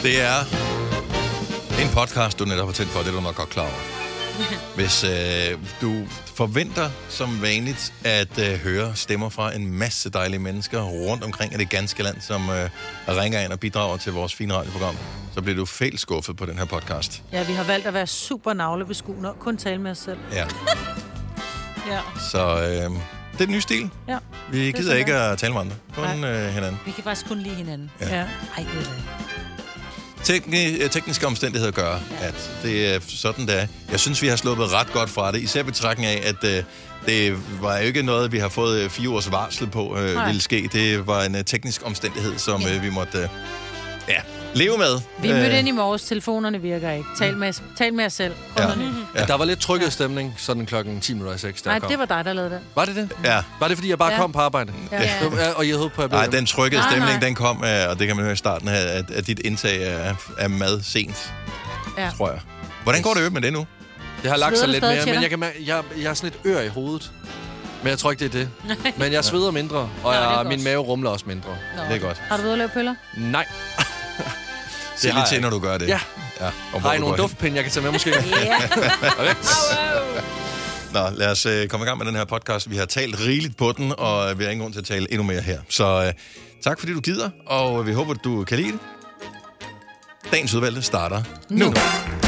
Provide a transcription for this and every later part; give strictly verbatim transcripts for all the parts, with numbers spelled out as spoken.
Det er en podcast, du netop har tændt for, det er du nok godt klar over. Hvis øh, du forventer som vanligt at øh, høre stemmer fra en masse dejlige mennesker rundt omkring i det ganske land, som øh, ringer ind og bidrager til vores fine radioprogram, så bliver du fælt skuffet på den her podcast. Ja, vi har valgt at være super navlebeskuende og kun tale med os selv. Ja. Ja. Så øh, det er den nye stil. Ja. Vi gider ikke at tale med andre. Kun øh, hinanden. Vi kan faktisk kun lide hinanden. Ja. Ja. Ej, det er det. Tekni- tekniske omstændigheder gør, ja. at det er sådan, det er. Jeg synes, vi har sluppet ret godt fra det. Især betragtning af, at øh, det var jo ikke noget, vi har fået fire års varsel på, øh, ville ske. Det var en øh, teknisk omstændighed, som øh, vi måtte øh, ja, leve med. Vi mødte ind i morges, telefonerne virker ikke. Tal med, tal med jer selv. Ja. Ja. Der var lidt trykket stemning, sådan klokken ti minutter i seks, der Nej, kom. det var dig, der lavede det. Var det det? Ja. Var det, fordi jeg bare Ja. kom på arbejde? Ja. Ja. Og jeg håbede på, at jeg blev Nej, den trykkede Nej, stemning, nej. den kom, øh, og det kan man høre i starten her, at, at dit indtag er, er mad sent, Ja. tror jeg. Hvordan går det øvrigt med det nu? Det har lagt Sveder sig du lidt stadig mere, til men dig? jeg, kan, mærke- jeg, jeg er sådan lidt ør i hovedet. Men jeg tror ikke, det er det. Men jeg sveder mindre, og Nå, det er jeg, godt. min mave rumler også mindre. Nå. Det er godt. Har du været at lave pøller? Nej. Se har lige jeg til, ikke. når du gør det. Ja. Ja. Og hvor Har I du nogle går hen. duftpinde, jeg kan tage med måske? Ja. Okay. Nå, lad os øh, komme i gang med den her podcast. Vi har talt rigeligt på den, og vi har ingen grund til at tale endnu mere her. Så øh, tak fordi du gider, og vi håber, du kan lide det. Dagens udvalgte starter nu. nu.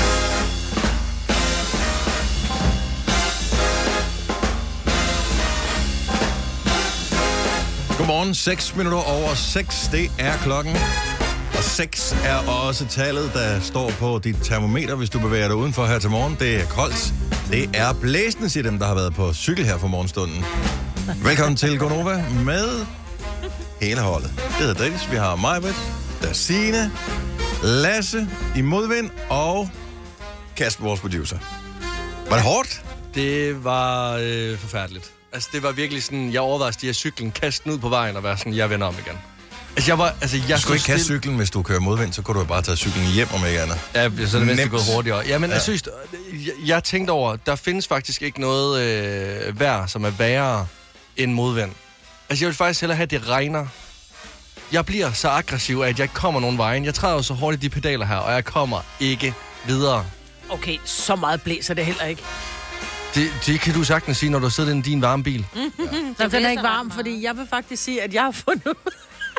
Godmorgen, seks minutter over seks, det er klokken. Og seks er også tallet, der står på dit termometer, hvis du bevæger dig udenfor her til morgen. Det er koldt. Det er blæsende, siger dem, der har været på cykel her for morgenstunden. Velkommen til Gonova med hele holdet. Det hedder Dennis. Vi har Majbert, der er Signe, Lasse i modvind og Kasper, vores producer. Var det hårdt? Det var øh, forfærdeligt. Altså, det var virkelig sådan, jeg overvejede at stige af cyklen, kaste den ud på vejen og være sådan, jeg vender om igen. Altså, jeg var, altså, jeg Du skulle ikke kaste cyklen, hvis du kører modvind, så kunne du jo bare tage cyklen hjem om ikke andet. Ja, så er det mest Nemt. gået hurtigere. Ja, men Ja. ja. Synes, jeg, jeg tænkte over, der findes faktisk ikke noget øh, vejr, som er værre end modvind. Altså, jeg vil faktisk hellere have, at det regner. Jeg bliver så aggressiv, at jeg ikke kommer nogen vejen. Jeg træder jo så hurtigt de pedaler her, og jeg kommer ikke videre. Okay, så meget blæser det heller ikke. Det, det kan du sagtens sige, når du sidder i din varme bil. Mm. Nå, den er ikke varm, fordi jeg vil faktisk sige, at jeg har fundet ud.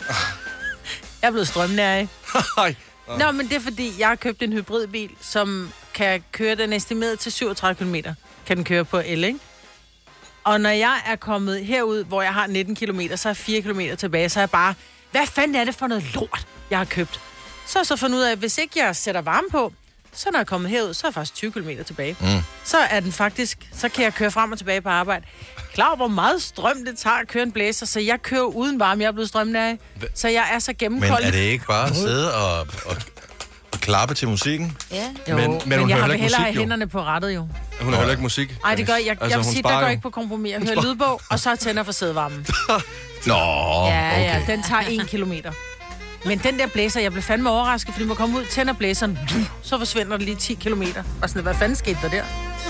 Jeg er blevet strømnær af. Ej. Nå, men det er fordi, jeg har købt en hybridbil, som kan køre den estimeret til syvogtredive kilometer. Kan den køre på el, ikke? Og når jeg er kommet herud, hvor jeg har nitten kilometer, så er fire kilometer tilbage, så er jeg bare, hvad fanden er det for noget lort, jeg har købt? Så har jeg så fundet ud af, at hvis ikke jeg sætter varme på, så når jeg er kommet herud, så er jeg faktisk tyve kilometer tilbage. Mm. Så er den faktisk, så kan jeg køre frem og tilbage på arbejde. Klar over, hvor meget strøm det tager at køre en blæser, så jeg kører uden varme, jeg er blevet strømnær af. Så jeg er så Men gennemkold. er det ikke bare at sidde og, og, og klappe til musikken? Ja. Jo, Men- men, men hun men jeg hører har heller ikke hellere musik, have jo. hænderne på rettet, jo. Hun har heller ikke musik. Nej, det gør jeg. Jeg, Altså, jeg vil hun sige, der sparer går jo. ikke på kompromis. Jeg hører lydbog, og så tænder for sædevarmen. Nå, Ja, okay. ja, den tager en kilometer. Men den der blæser, jeg blev fandme overrasket, fordi man kommer ud, tænder blæseren, så forsvinder det lige ti kilometer. Og sådan, hvad fanden skete der der?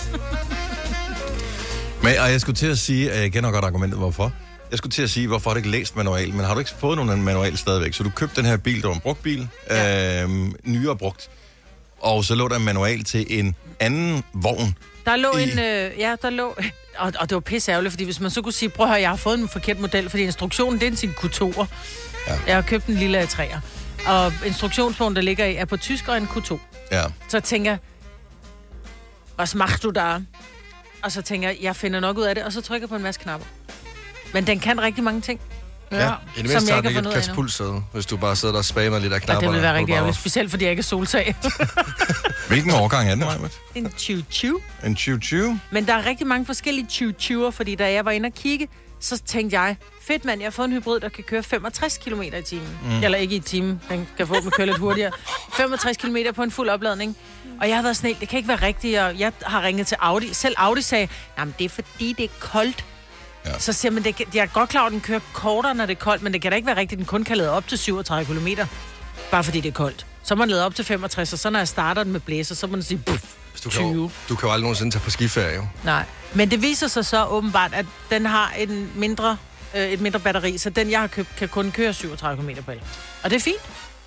Men, og jeg skulle til at sige, at jeg kender godt argumentet, hvorfor. Jeg skulle til at sige, hvorfor har du ikke læst manual, men har du ikke fået nogen manual stadigvæk? Så du købte den her bil, der var en brugt bil, ja. øhm, nyere brugt, og så lå der en manual til en anden vogn. Der lå I- en, øh, ja, der lå, og, og det var pisseærgerligt, fordi hvis man så kunne sige, prøv at høre, jeg har fået en forkert model, fordi instruktionen, det er en sin Q to'er. Ja. Jeg har købt en lille A tre'er. Og instruktionsbogen, der ligger i, er på tysk og en Q to. Ja. Så jeg tænker, hvad machst du der? Og så tænker jeg, jeg finder nok ud af det, og så trykker jeg på en masse knapper. Men den kan rigtig mange ting. Ja. I det Som mindste jeg tager ikke den har ikke fundet et ud af katapultsæde, hvis du bare sidder der og spammer lidt af Og knapperne. det vil være på rigtig bare- ærgerligt, specielt fordi jeg ikke er soltag. Hvilken årgang er den, Majbert? En tyve tyve. En tyve tyve? Men der er rigtig mange forskellige tyve tyve'er, fordi da jeg var inde og kigge, så tænkte jeg, fedt mand, jeg har fået en hybrid, der kan køre femogtres kilometer i timen. Mm. Eller ikke i timen, den kan forhåbentlig køre lidt hurtigere. femogtres kilometer på en fuld opladning. Og jeg har været sådan helt, det kan ikke være rigtigt, og jeg har ringet til Audi. Selv Audi sagde, nej, men det er fordi, det er koldt. Ja. Så siger man, det kan, jeg er godt klar, at den kører kortere, når det er koldt, men det kan da ikke være rigtigt, at den kun kan lade op til syvogtredive kilometer. Bare fordi det er koldt. Så må man lade op til femogtres, og så når jeg starter den med blæser, så må man sige, puff, Du kan, jo, tyve. du kan jo aldrig nogensinde tage på skiferie, jo. Nej, men det viser sig så åbenbart, at den har en mindre, øh, et mindre batteri, så den, jeg har købt, kan kun køre syvogtredive kilometer på el. Og det er fint.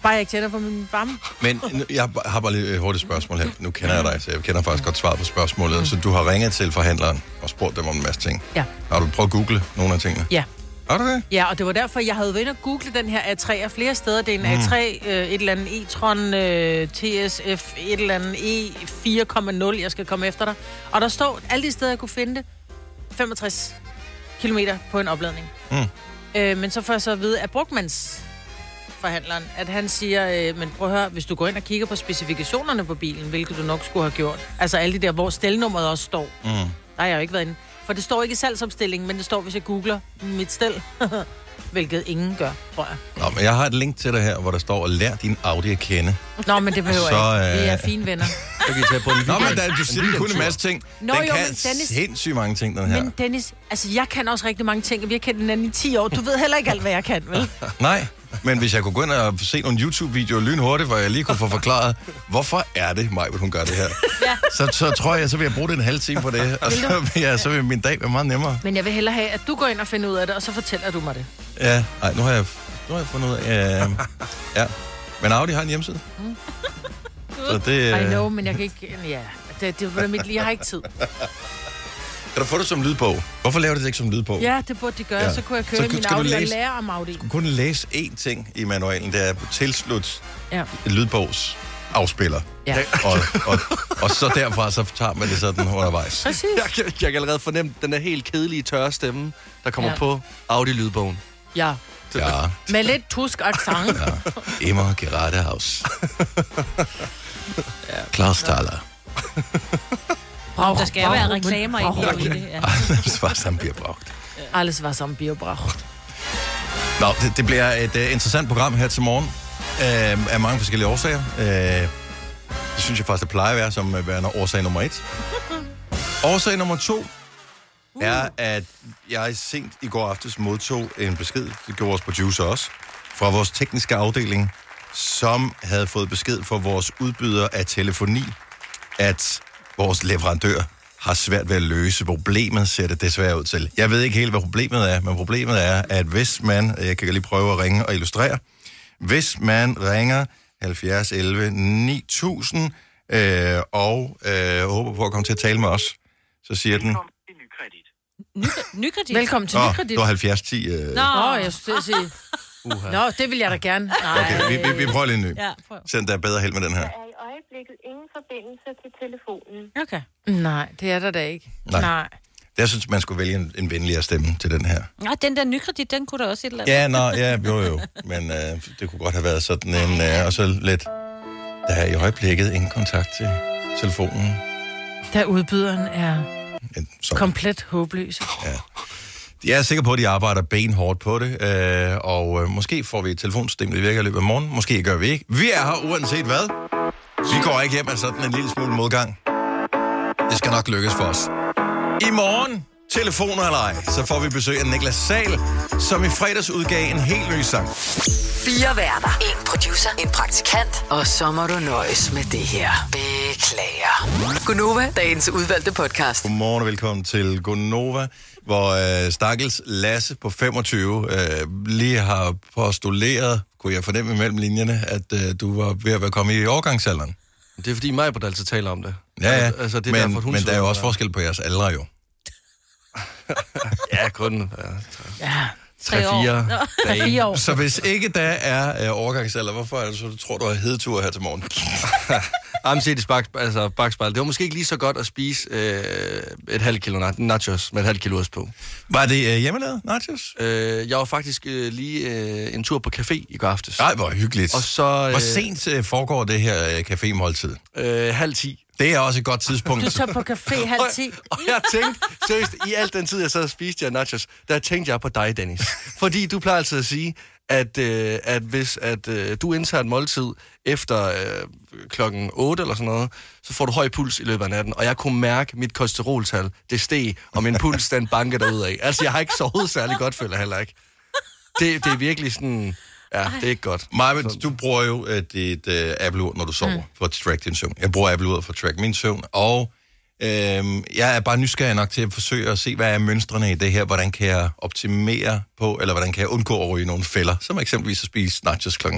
Bare jeg ikke tænder på min varme. Men nu- jeg har bare lige et hurtigt spørgsmål her. Nu kender jeg dig, så jeg kender faktisk godt svaret på spørgsmålet. Mm. Så du har ringet til forhandleren og spurgt dem om en masse ting. Ja. Har du prøvet at google nogle af tingene? Ja. Har du det? Ja, og det var derfor, jeg havde været inde og google den her A tre af flere steder. Det er en mm. A tre, øh, et eller andet e-tron, øh, T S F, et eller andet E fire komma nul, jeg skal komme efter dig. Og der står alle de steder, jeg kunne finde det, femogtres kilometer på en opladning. Mm. Øh, men så får jeg så at vide af brugmandsforhandleren, at han siger, øh, men prøv at høre, hvis du går ind og kigger på specifikationerne på bilen, hvilket du nok skulle have gjort, altså alle de der, hvor stelnummeret også står, Mm. der har jeg jo ikke været inde. For det står ikke i salgsopstillingen, men det står, hvis jeg googler mit stel. Hvilket ingen gør, tror jeg. Nå, men jeg har et link til dig her, hvor der står, lær din Audi at kende. Nå, men det behøver Så, jeg ikke. Vi er øh, fine venner. Så kan I tage på en Nå, weekend. men der, du siger kun en masse ting. Nå, den jo, kan men Dennis- sindssygt mange ting, den her. Men Dennis, altså jeg kan også rigtig mange ting, og vi har kendt hinanden i ti år. Du ved heller ikke alt, hvad jeg kan, vel? Nej, men hvis jeg kunne gå ind og se nogle YouTube-videoer lynhurtigt, hvor jeg lige kunne få forklaret, hvorfor er det mig, at hun gør det her, Ja. så, så tror jeg, så vil jeg bruge det en halv time på det, og så vil, jeg, så vil min dag være meget nemmere. Men jeg vil hellere have, at du går ind og finder ud af det, og så fortæller du mig det. Ja, nej, nu har jeg, nu har jeg fundet ud af, øh, ja. Men Audi har en hjemmeside. Mm. Så det, I øh, know, men jeg kan ikke... Ja, det, det var mit lige. Jeg har ikke tid. kan du få det som lydbog? Hvorfor laver du det ikke som lydbog? Ja, det burde de gøre. Ja. Ja. Så kunne jeg køre Så så min skal du Audi og læse- lære om Audi. Du kan kun læse én ting i manualen, det er på tilslut Ja. et lydbogs afspiller. Ja. Og, og, og så derfra, så tager man det sådan undervejs. Præcis. Jeg, kan- jeg kan allerede fornemme den der helt kedelige, tørre stemme, der kommer Ja. på Audi-lydbogen. Ja. Ja, Med lidt tusk accent. ja. Immer geradeaus. Klaus Thaler. Brauch, Der skal jo være reklamer i Brauch. det. Ja. Alles, was han bliver brugt. Alles var som biobrauch. Nå, det, det bliver et uh, interessant program her til morgen. Uh, af mange forskellige årsager. Uh, det synes jeg faktisk, det plejer at være som uh, værende årsag nummer et. Årsag nummer to er, at jeg sent i går aftes modtog en besked, det gjorde vores producer også, fra vores tekniske afdeling, som havde fået besked fra vores udbyder af telefoni, at vores leverandør har svært ved at løse problemet, ser det desværre ud til. Jeg ved ikke helt, hvad problemet er, men problemet er, at hvis man, jeg kan lige prøve at ringe og illustrere, hvis man ringer halvfjerds elleve ni tusind øh, og øh, håber på at komme til at tale med os, så siger den, Ny, nykredit. Velkommen til åh, Nykredit. det var halvfjerds ti. Øh. Nå. Åh, jeg skulle til at sige... Uha. Nå, det vil jeg da gerne. Nej. Okay, vi, vi, vi prøver lige en ny. Ja, prøv. Send der er bedre held med den her. Der er i øjeblikket ingen forbindelse til telefonen. Okay. Nej, det er der da ikke. Nej. Nej. Jeg synes, man skulle vælge en, en venligere stemme til den her. Nå, den der nykredit, den kunne da også et eller andet. Ja, nå, ja, jo jo. Men øh, det kunne godt have været sådan en, øh, og så lidt, der er i øjeblikket ingen kontakt til telefonen. Da udbyderen er En, sådan. komplet håbløs. Jeg er sikker på, at de arbejder benhårdt på det, øh, og øh, måske får vi et telefonsystem, der virker i løbet af morgen. Måske gør vi ikke. Vi er her uanset hvad. Vi går ikke hjem af sådan en lille smule modgang. Det skal nok lykkes for os. I morgen, telefoner eller ej, så får vi besøg af Niklas Sahl, som i fredags udgav en helt ny sang. Fire værter. En producer. En praktikant. Og så må du nøjes med det her. Beklager. Gunova, dagens udvalgte podcast. Godmorgen og velkommen til Gonova, hvor øh, stakkels Lasse på femogtyve øh, lige har postuleret, kunne jeg fornemme mellem linjerne, at øh, du var ved at være kommet i overgangsalderen. Det er fordi mig på altid taler om det. Ja, ja. Altså, det er men, derfor, hun men der er jo sidder også der. forskel på jeres aldre jo. Ja, kun ja, Ja, tre-fire tre fire år. Så hvis ikke der er øh, overgangsalder, hvorfor er det så, du tror, du har hedetur her til morgen? Jamen, set i bak, altså, bakspejl. Det var måske ikke lige så godt at spise øh, et halvt kilo na- nachos med et halvt kilo ost på. Var det øh, hjemmelavet nachos? Øh, jeg var faktisk øh, lige øh, en tur på café i går aftes. Nej, hvor hyggeligt. Og så... Øh, Hvor sent øh, foregår det her øh, cafémåltid? Øh, halv ti. Det er også et godt tidspunkt. Du tager på café halv ti. Og jeg tænkte, seriøst, i al den tid, jeg sad og spiste jeg nachos, der tænkte jeg på dig, Dennis. Fordi du plejer altid at sige, at, øh, at hvis at, øh, du indtager et måltid efter øh, klokken otte eller sådan noget, så får du høj puls i løbet af natten. Og jeg kunne mærke mit kolesteroltal, det steg, og min puls, den banker derudad. Altså, jeg har ikke sovet særlig godt, føler jeg heller ikke. Det, det er virkelig sådan... Ja, det er ikke godt. Maja, du bruger jo uh, dit uh, Apple-ur, når du sover, mm. for at track din søvn. Jeg bruger Apple-uret for at track min søvn, og øhm, jeg er bare nysgerrig nok til at forsøge at se, hvad er mønstrene i det her, hvordan kan jeg optimere på, eller hvordan kan jeg undgå at ryge nogle fælder, som eksempelvis at spise nachos klokken uh,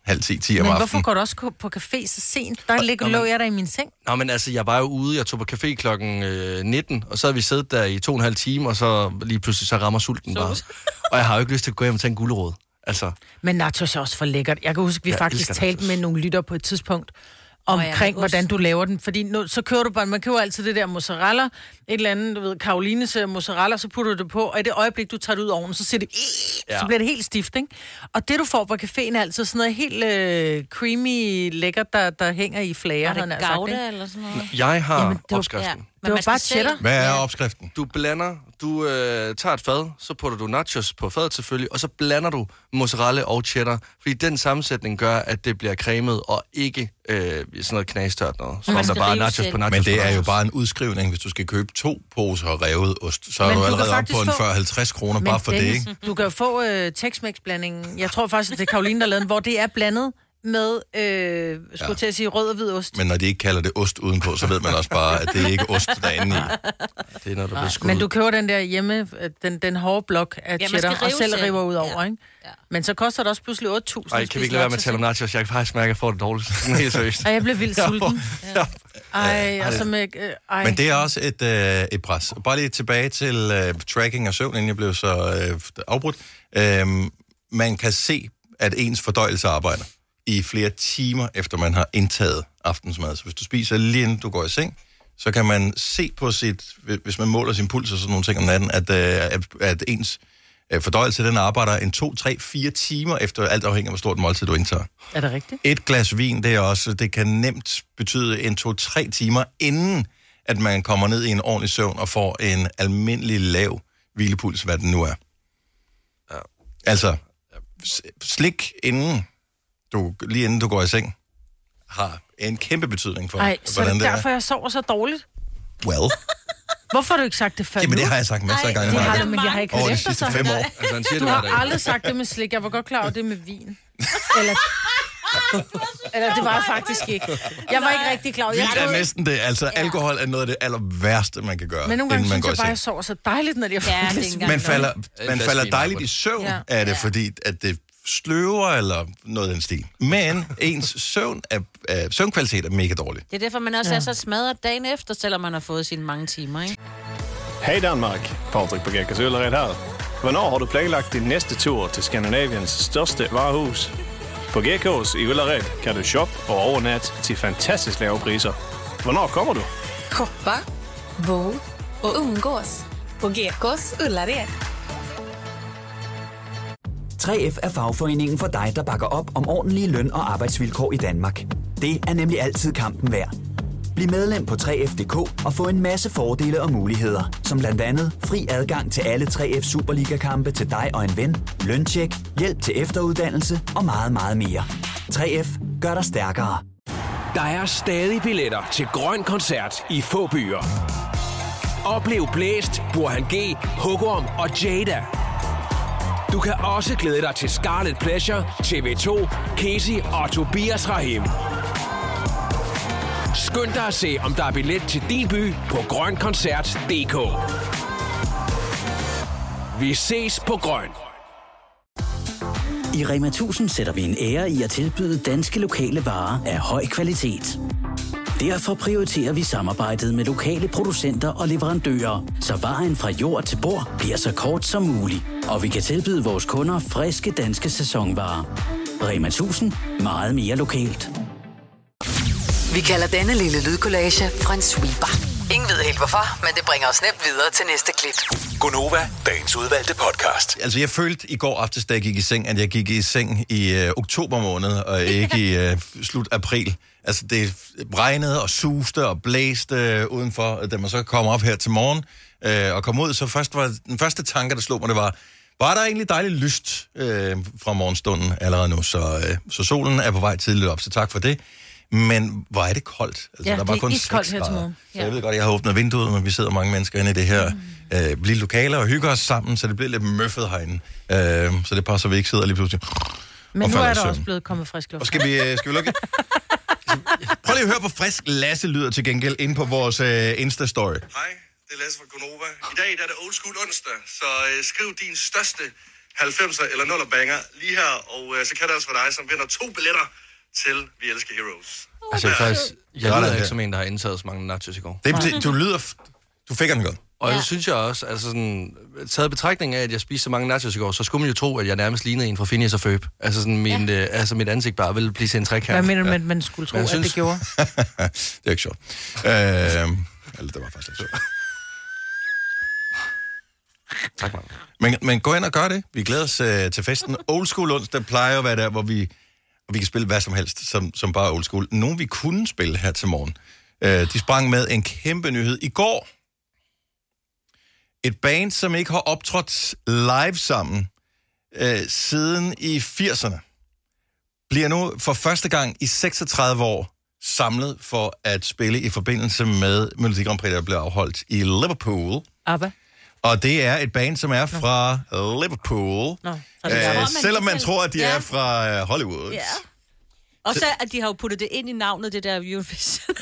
halv ti, ti om Men aftenen. hvorfor går du også på café så sent? Der ligger lå jeg der i min seng. Nå, men altså, jeg var jo ude, jeg tog på café klokken øh, nitten, og så havde vi siddet der i to og en halv time, og så lige pludselig så rammer sulten bare. Og jeg har jo ikke lyst til at gå hjem og tage en gulerod. Altså. Men nachos er også for lækkert. Jeg kan huske, vi Jeg faktisk elsker talte nachos. med nogle lytter på et tidspunkt, omkring, med hvordan ost. du laver den. Fordi nu, så kører du bare, man køber altid det der mozzarella, et eller andet, du ved, Karolines mozzarella, så putter du det på, og i det øjeblik, du tager det ud af ovnen, så siger det, ja. så bliver det helt stift, ikke? Og det, du får på caféen, er altid sådan noget helt øh, creamy, lækkert, der, der hænger i flager. Er det havde jeg sagt, gouda ikke? eller sådan noget? Jeg har Jamen, det var- opskriften. Ja. Ja. Det var man skal bare se- cheddar. Hvad er opskriften? Du blander, du øh, tager et fad, så putter du nachos på fadet selvfølgelig, og så blander du mozzarella og cheddar, fordi den sammensætning gør, at det bliver cremet og ikke øh, sådan noget knastørt noget. Så man om der skal bare er rive nachos selv. på nachos. Men det på er jo nachos. bare en udskrivning. Hvis du skal købe to poser revet ost, så er Men du du kan allerede oppe faktisk på en få- fyrre til halvtreds kroner Men bare for det, Dennis, ikke? du kan jo få øh, Tex-Mex-blandingen. Jeg tror faktisk, det er Karoline, der lavede den, hvor det er blandet med, øh, skulle Ja. til at sige, rød og hvid ost. Men når de ikke kalder det ost udenpå, så ved man også bare, at det ikke er ost, der er inde i. Det er noget, der bliver skudt. Men du køber den der hjemme, øh, den, den hårde blok af Ja, man skal cheddar, og rive selv selv. river ud over, Ja. ikke? Ja. Men så koster det også pludselig otte tusind. Ej, kan vi ikke lade være med at tale om nachos? Jeg kan faktisk mærke, at jeg får det dårligt. Sådan helt seriøst. Og jeg blev vildt sulten. Ja. Ej, og så med... Øh, ej. Men det er også et, øh, et pres. Bare lige tilbage til øh, tracking og søvn, inden jeg blev så øh, afbrudt. Øh, man kan se, at ens fordøjelse arbejder i flere timer, efter man har indtaget aftensmad. Så hvis du spiser lige inden du går i seng, så kan man se på sit, hvis man måler sin puls og sådan nogle ting om natten, at, øh, at ens øh, fordøjelse, den arbejder en to, tre, fire timer efter, alt afhængig af, hvor stort måltid du indtager. Er det rigtigt? Et glas vin, det er også, det kan nemt betyde en to, tre timer, inden at man kommer ned i en ordentlig søvn og får en almindelig lav hvilepuls, hvad den nu er. Ja. Altså, s- slik inden du, lige inden du går i seng, har en kæmpe betydning for, Ej, så er hvordan det det derfor, er. jeg sover så dårligt. Well, Hvorfor har du ikke sagt det før jamen det nu? har jeg sagt masser af gange. Det har Maja. du, men jeg har ikke Over hørt de efter sidste så. fem år. Altså, han siger Du det hver har dag. aldrig sagt det med slik. Jeg var godt klar over det med vin. Eller, eller det var jeg faktisk ikke. Jeg var ikke rigtig klar over. Jeg Vin er troede- næsten det. Altså, alkohol er noget af det aller værste, man kan gøre, Men nogle gange inden man synes går jeg i bare, seng. jeg sover så dejligt, når de har Ja, fået det er lidt ikke vin. engang Man falder, En man flaske falder vin, dejligt Albert. i søvn Ja. af det, fordi at det sløver eller noget af den stil. Men ens søvn er, er, søvnkvalitet er mega dårlig. Det er derfor, man også ja. er så smadret dagen efter, selvom man har fået sine mange timer, ikke? Hej Danmark, Patrik på Gækkers Øllered her. Hvornår har du planlagt din næste tur til Skandinaviens største varehus? På G K's i Ullared kan du shoppe og overnatte til fantastisk lave priser. Hvornår kommer du? Shoppa, bo och umgås på G K's Ullared. tre F er fagforeningen for dig, der bakker op om ordentlige løn- og arbejdsvilkår i Danmark. Det er nemlig altid kampen værd. Bliv medlem på tre F punktum d k og få en masse fordele og muligheder, som blandt andet fri adgang til alle tre F Superliga-kampe til dig og en ven, løntjek, hjælp til efteruddannelse og meget, meget mere. tre F gør dig stærkere. Der er stadig billetter til Grøn Koncert i få byer. Oplev Blæst, Burhan G, Hugorm og Jada. Du kan også glæde dig til Scarlet Pleasure, T V to, Casey og Tobias Rahim. Skynd dig at se, om der er billet til din by på grøn koncert punktum d k. Vi ses på Grøn. I Rema tusind sætter vi en ære i at tilbyde danske lokale varer af høj kvalitet. Derfor prioriterer vi samarbejdet med lokale producenter og leverandører, så vejen fra jord til bord bliver så kort som muligt. Og vi kan tilbyde vores kunder friske danske sæsonvarer. Rema tusind. Meget mere lokalt. Vi kalder denne lille lydkollage en sweeper. Ingen ved helt hvorfor, men det bringer os nemt videre til næste klip. Gonova, dagens udvalgte podcast. Altså, jeg følte i går aftes, da jeg gik i seng, at jeg gik i seng i øh, oktober måned, og ikke i øh, slut april. Altså, det regnede og suste og blæste øh, udenfor, da man så kom op her til morgen øh, og kom ud. Så først var den første tanke, der slog mig, det var, var der egentlig dejligt lyst øh, fra morgenstunden allerede nu, så, øh, så solen er på vej tidligt op, så tak for det. Men hvor er det koldt? Altså, Ja, der var det er kun iskoldt seks her til grader. morgen. Så jeg ved godt, jeg har åbnet vinduet, men vi sidder mange mennesker inde i det her mm. øh, lille lokale og hygger os sammen, så det bliver lidt møffet herinde. Øh, så det passer, vi ikke sidder lige pludselig. Men og nu falder er i der søvn. også blevet kommet frisk luft. Og skal vi, øh, skal vi lukke? Prøv lige at høre, hvor frisk Lasse lyder til gengæld inde på vores øh, Insta-story. Hej, det er Lasse fra Gonova. I dag der er det old school onsdag, så øh, skriv din største halvfemser eller nuller banger lige her, og øh, så kan det altså være dig, som vinder to billetter til Vi Elsker Heroes. Altså, jeg, faktisk, jeg Sådan lyder der. ikke som en, der har indtaget så mange nachos i går. Det, det, du lyder... Du fik den godt. Og ja. Det synes jeg også, altså sådan, taget betragtning af, at jeg spiste så mange nachos i går, så skulle man jo tro, at jeg nærmest lignede en fra Phineas og Ferb. Altså sådan, min, ja. øh, altså mit ansigt bare ville blive til en trekant. Hvad mener du, ja. man skulle tro, at synes... det gjorde? Det er ikke sjovt. Øh, eller det var faktisk lidt sjovt. Tak, man. Men, men gå ind og gør det. Vi glæder os uh, til festen. Old School onsdag plejer at være der, hvor vi, hvor vi kan spille hvad som helst, som, som bare old school. Nogen vi kunne spille her til morgen. Uh, de sprang med en kæmpe nyhed i går. Et band, som ikke har optrådt live sammen uh, siden i firserne, bliver nu for første gang i seksogtredive år samlet for at spille i forbindelse med Melodi Grand Prix, der blev afholdt i Liverpool. ABBA. Og det er et band, som er fra Nå. Liverpool. Nå. Æh, man selvom man tror, at de ja. er fra uh, Hollywood. Ja. Og så at de har jo puttet det ind i navnet, det der Eurovision.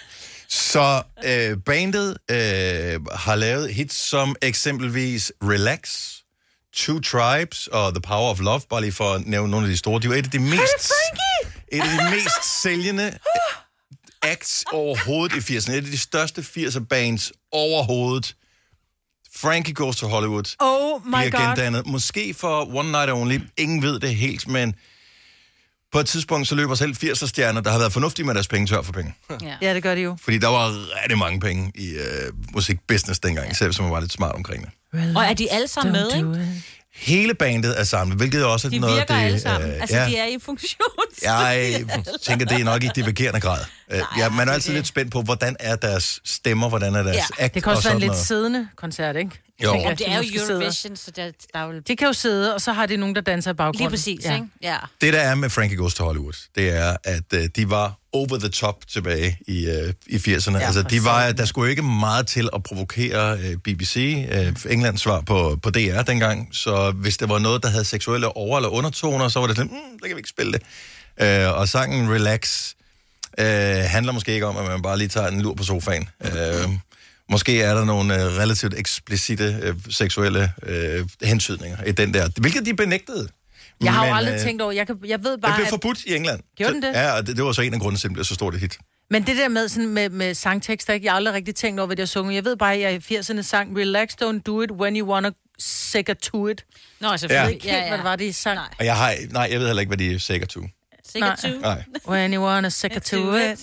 Så øh, bandet øh, har lavet hits som eksempelvis Relax, Two Tribes og The Power of Love, bare lige for at nævne nogle af de store. De er jo et af de mest, et af de mest sælgende acts overhovedet i firserne. Et af de største firser bands overhovedet. Frankie Goes to Hollywood. Oh my bliver God. gendannet. Måske for One Night Only. Ingen ved det helt, men på et tidspunkt så løber selv firser-stjerner, der har været fornuftige med deres penge, tør for penge. Ja, ja det gør de jo. Fordi der var rigtig mange penge i øh, musikbusiness dengang, ja. Selv som man var lidt smart omkring det. Og er de alle sammen med, ikke? Hele bandet er samlet, hvilket også er de noget... De virker det, alle sammen. Øh, altså, ja. de er i funktion. Jeg tænker, det er nok ikke divergerende grad. Nej, ja, man er altid det. lidt spændt på, hvordan er deres stemmer, hvordan er deres ja. act. Det kan også være en lidt noget. siddende koncert, ikke? Jo. Tænker, det er jo Eurovision, så der, der er jo... De kan jo sidde, og så har de nogen, der danser i baggrunden. Lige præcis, ja. Ikke? Ja. Det, der er med Frankie Goes to Hollywood, det er, at uh, de var over the top tilbage i, uh, i firserne. Ja, altså, de var, der skulle ikke meget til at provokere uh, B B C, uh, Englands svar på, på D R dengang. Så hvis det var noget, der havde seksuelle over- eller undertoner, så var det sådan, mm, der kan vi ikke spille det. Uh, og sangen Relax uh, handler måske ikke om, at man bare lige tager en lur på sofaen. Uh, Måske er der nogle øh, relativt eksplicite øh, seksuelle øh, hentydninger i den der, hvilket de benægtede. Jeg har Men, jo aldrig øh, tænkt over, jeg, kan, jeg ved bare, det blev at... forbudt i England. Gjorde den det? Ja, og det, det var så en af grundene, til, at det blev så stort et hit. Men det der med, sådan, med, med sangtekster, ikke? Jeg har aldrig rigtig tænkt over, hvad de har sunget. Jeg ved bare, at jeg i firserne sang, Relax, don't do it when you wanna sicker to it. Nå, selvfølgelig. Jeg ved ikke helt, ja, ja. hvad det var, de sang. Og jeg har, nej, jeg ved heller ikke, hvad de er sikker to. Sikker to? Nej. When you wanna sicker to it.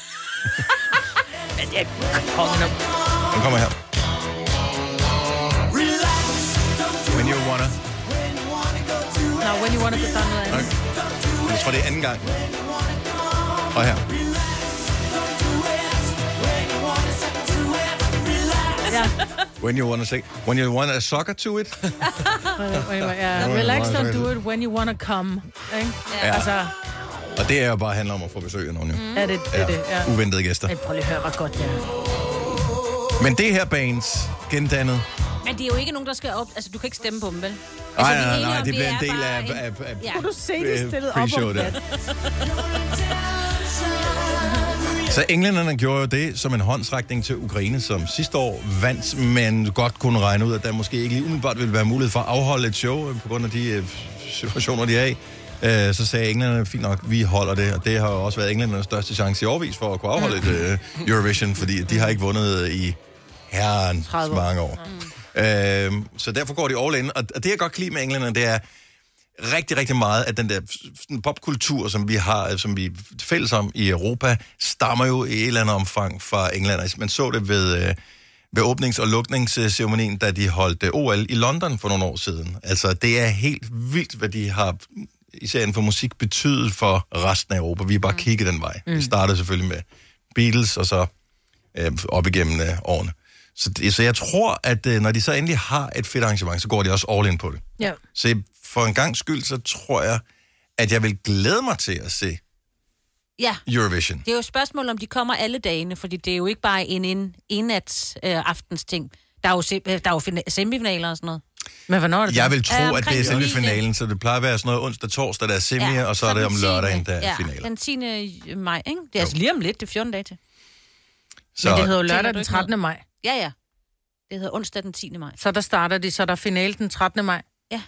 Men det er kongen op. Den kommer her. When you wanna... No, when you wanna go down noget andet. Okay. Jeg tror, det er anden gang. Og her. Ja. When you wanna say... When you wanna sucker to it. Ja, relax, don't do it when you wanna come. Ikke? Ja. Altså... Og det er jo bare handler om at få besøg af nogen, jo. Mm. Ja, det, det, ja. det, ja. Uventede gæster. Men prøv lige at høre, hvor godt det er. Men det her bands gendannet... Men det er jo ikke nogen, der skal op... Altså, du kan ikke stemme på dem, vel? Nej, altså, nej, nej, det bliver en del af, en... af, af, ja. Kunne du se det stillet op om der. Så englænderne gjorde jo det som en håndsrækning til Ukraine, som sidste år vandt, men godt kunne regne ud, at der måske ikke lige umiddelbart ville være mulighed for at afholde et show på grund af de uh, situationer, de er i. Uh, så sagde englænderne, fint nok, vi holder det, og det har jo også været englændernes største chance i årvis for at kunne afholde et uh, Eurovision, fordi de har ikke vundet i herrens mange år. Mm. Uh, så derfor går de all in, og det jeg godt kan lide med englænderne, det er rigtig, rigtig meget af den der popkultur, som vi har, som vi er fælles om i Europa, stammer jo i et eller andet omfang fra England. Altså, man så det ved, ved åbnings- og lukningsceremonien, da de holdt O L i London for nogle år siden. Altså, det er helt vildt, hvad de har, især inden for musik, betydet for resten af Europa. Vi har bare mm. kigget den vej. Mm. Det startede selvfølgelig med Beatles, og så øh, op igennem øh, årene. Så, det, så jeg tror, at øh, når de så endelig har et fedt arrangement, så går de også all in på det. Ja. Så for en gang skyld, så tror jeg, at jeg vil glæde mig til at se ja. Eurovision. Det er jo et spørgsmål, om de kommer alle dagene, fordi det er jo ikke bare en, en, en nat øh, aftens ting. Der er jo, se, der er jo semifinaler og sådan noget. Men hvornår er det? Jeg vil tro, øh, at det er semifinalen, så det plejer at være sådan noget onsdag, torsdag, der er semi, ja, og så, så er det om lørdagen, der er ja, finaler. den tiende maj, ikke? Det er jo. Altså lige om lidt, det er fjorten dage til. Så, men det hedder jo lørdag den trettende maj. Ja, ja. Det hedder onsdag den tiende maj. Så der starter de, så der er finale den trettende maj. Ja.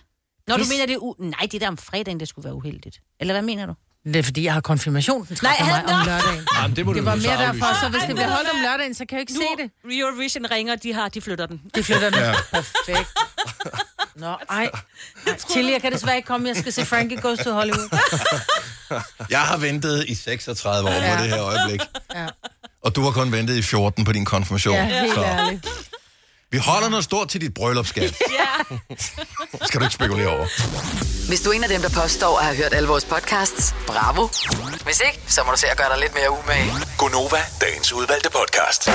Når du mener, det er u- Nej, det der om fredagen, det skulle være uheldigt. Eller hvad mener du? Det er fordi, jeg har konfirmation, den Nej, træffer mig nå. om lørdagen. Jamen, det må Det du var jo så mere aflyse. derfor, så hvis det bliver holdt om lørdagen, så kan jeg ikke Nu, se det. Eurovision ringer, de har, de flytter den. De flytter den. Ja. Perfekt. Nå, ej. Tilly, jeg kan desværre ikke komme. Jeg skal se Frankie Goes to Hollywood. Jeg har ventet i seksogtredive år Ja. på det her øjeblik. Ja, Og du har kun ventet i fjorten på din konfirmation. ja helt Så ærligt. vi holder noget stort til dit bryllupsskat. Ja. Skal du ikke spekulere over. Hvis du er en af dem, der påstår at have hørt alle vores podcasts, bravo. Hvis ikke, så må du se at gøre dig lidt mere umage. Gonova, dagens udvalgte podcast.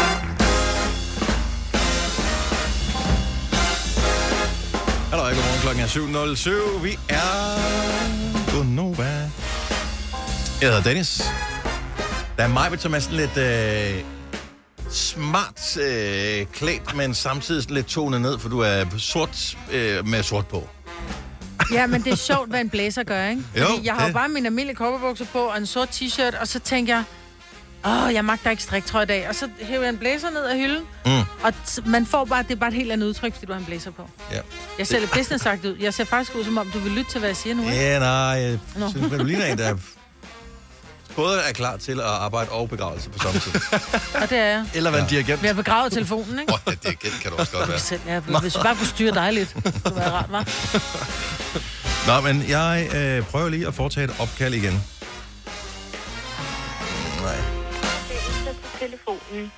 Hallo, godmorgen, klokken er syv nul syv. Vi er Gonova. Jeg hedder Dennis. Der er mig, som er sådan lidt øh, smart øh, klædt, men samtidig sådan lidt tonet ned, for du er sort øh, med sort på. Ja, men det er sjovt, hvad en blæser gør, ikke? Jo, Fordi jeg har jo det- bare mine almindelige kopperbukser på og en sort t-shirt, og så tænker jeg, åh, jeg magter ikke striktrøje i dag. Og så hæver jeg en blæser ned af hylden, Mm. og t- man får bare, det er bare et helt andet udtryk, fordi du har en blæser på. Ja. Jeg ser lidt business-sagt ud. Jeg ser faktisk ud, som om du vil lytte til, hvad jeg siger nu, ikke? Ja, nej, jeg Nå. synes, at du ligner en, der både er klar til at arbejde og begravelse på samme tid. Og det er jeg. Eller være en dirigent. Vi har begravet telefonen, ikke? Åh, oh, det kan du også godt være. Selv, ja, hvis vi bare kunne styre dig lidt. Det kunne være rart, hva'? Nå, men jeg øh, prøver lige at foretage et opkald igen. Nej. Til telefonen.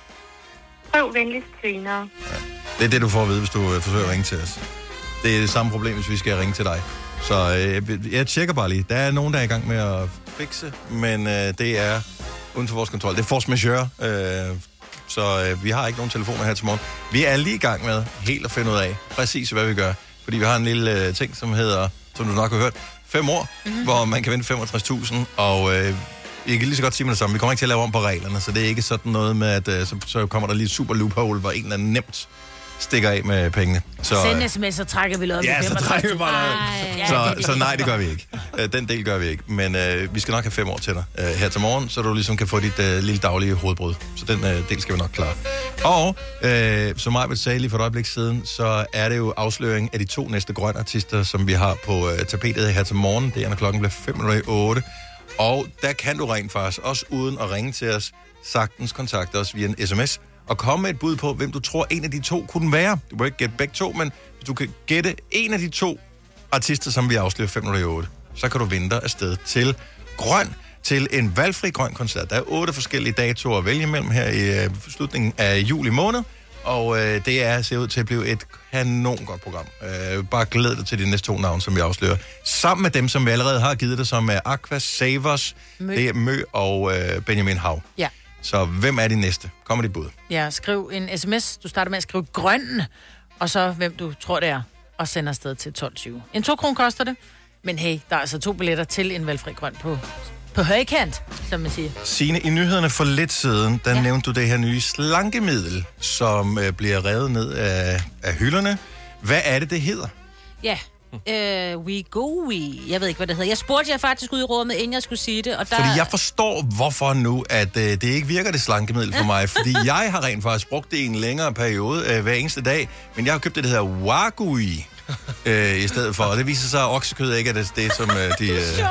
Prøv venligst senere. Det er det, du får at vide, hvis du øh, forsøger at ringe til os. Det er det samme problem, hvis vi skal ringe til dig. Så øh, jeg tjekker bare lige. Der er nogen, der er i gang med at fikse, men øh, det er uden for vores kontrol. Det er force majeure, øh, så øh, vi har ikke nogen telefoner her til morgen. Vi er lige i gang med helt at finde ud af præcis, hvad vi gør. Fordi vi har en lille øh, ting, som hedder, som du nok har hørt, fem år, mm-hmm. hvor man kan vinde femogtres tusind, og øh, jeg kan lige så godt sige med det samme. Vi kommer ikke til at lave om på reglerne, så det er ikke sådan noget med, at øh, så, så kommer der lige et super loophole, hvor en eller anden nemt stikker af med pengene. Så, Send en sms, så trækker vi noget ja, med så femogtres. trækker vi bare Ej, ja, så, det- det- så nej, det gør vi ikke. Øh, Den del gør vi ikke. Men øh, vi skal nok have fem år til dig øh, her til morgen, så du ligesom kan få dit øh, lille daglige hovedbrud. Så den øh, del skal vi nok klare. Og øh, som Majbert sagde lige for et øjeblik siden, så er det jo afsløring af de to næste grønne artister, som vi har på øh, tapetet her til morgen. Det er, når klokken bliver fem minutter i otte. Og der kan du rent faktisk, også uden at ringe til os, sagtens kontakte os via en sms, og komme med et bud på, hvem du tror, en af de to kunne være. Du må ikke gætte begge to, men hvis du kan gætte en af de to artister, som vi afslører fem minutter i otte, så kan du vinde dig afsted til grøn, til en valgfri grøn koncert. Der er otte forskellige datoer at vælge mellem her i øh, slutningen af juli måned, og øh, det er ser ud til at blive et kanon godt program. Øh, bare glæd dig til de næste to navne, som vi afslører. Sammen med dem, som vi allerede har givet det, som er Aqua, Savers, Mø. det er Mø og øh, Benjamin Hav. Ja. Så hvem er de næste? Kommer de bud? Ja, skriv en sms. Du starter med at skrive grøn, og så hvem du tror, det er, og sender afsted til tolv tyve. En to kron koster det, men hey, der er altså to billetter til en valgfri grøn på, på højkant, som man siger. Signe, i nyhederne for lidt siden, der ja. nævnte du det her nye slankemiddel, som øh, bliver revet ned af, af hylderne. Hvad er det, det hedder? Ja, øh, We Go We. Jeg ved ikke, hvad det hedder. Jeg spurgte jer faktisk ud i rummet, inden jeg skulle sige det. Og der... Fordi jeg forstår, hvorfor nu, at øh, det ikke virker det slankemiddel for mig. Fordi jeg har rent faktisk brugt det i en længere periode øh, hver eneste dag. Men jeg har købt det, der hedder Wagyu øh, i stedet for. Og det viser sig, at oksekød ikke er det, det som øh, de... Øh...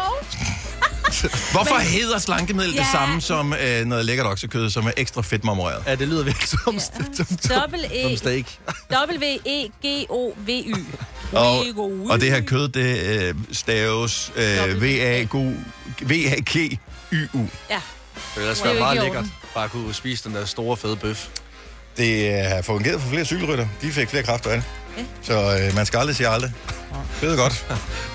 Hvorfor men... hedder slankemiddel ja. det samme som øh, noget lækkert oksekød, som er ekstra fedt marmoreret? Ja, det lyder virkelig som, Ja. som, som, som steak. W E G O V Y. Og, og det her kød, det øh, staves øh, V A G Y U. Ja. Det vil altså Det er være jo meget ikke i lækkert. orden. Bare kunne spise den der store, fede bøf. Det har fungeret for flere cykelrytter. De fik flere kræfter af det. Ja. Så øh, man skal aldrig sige aldrig. Det er godt.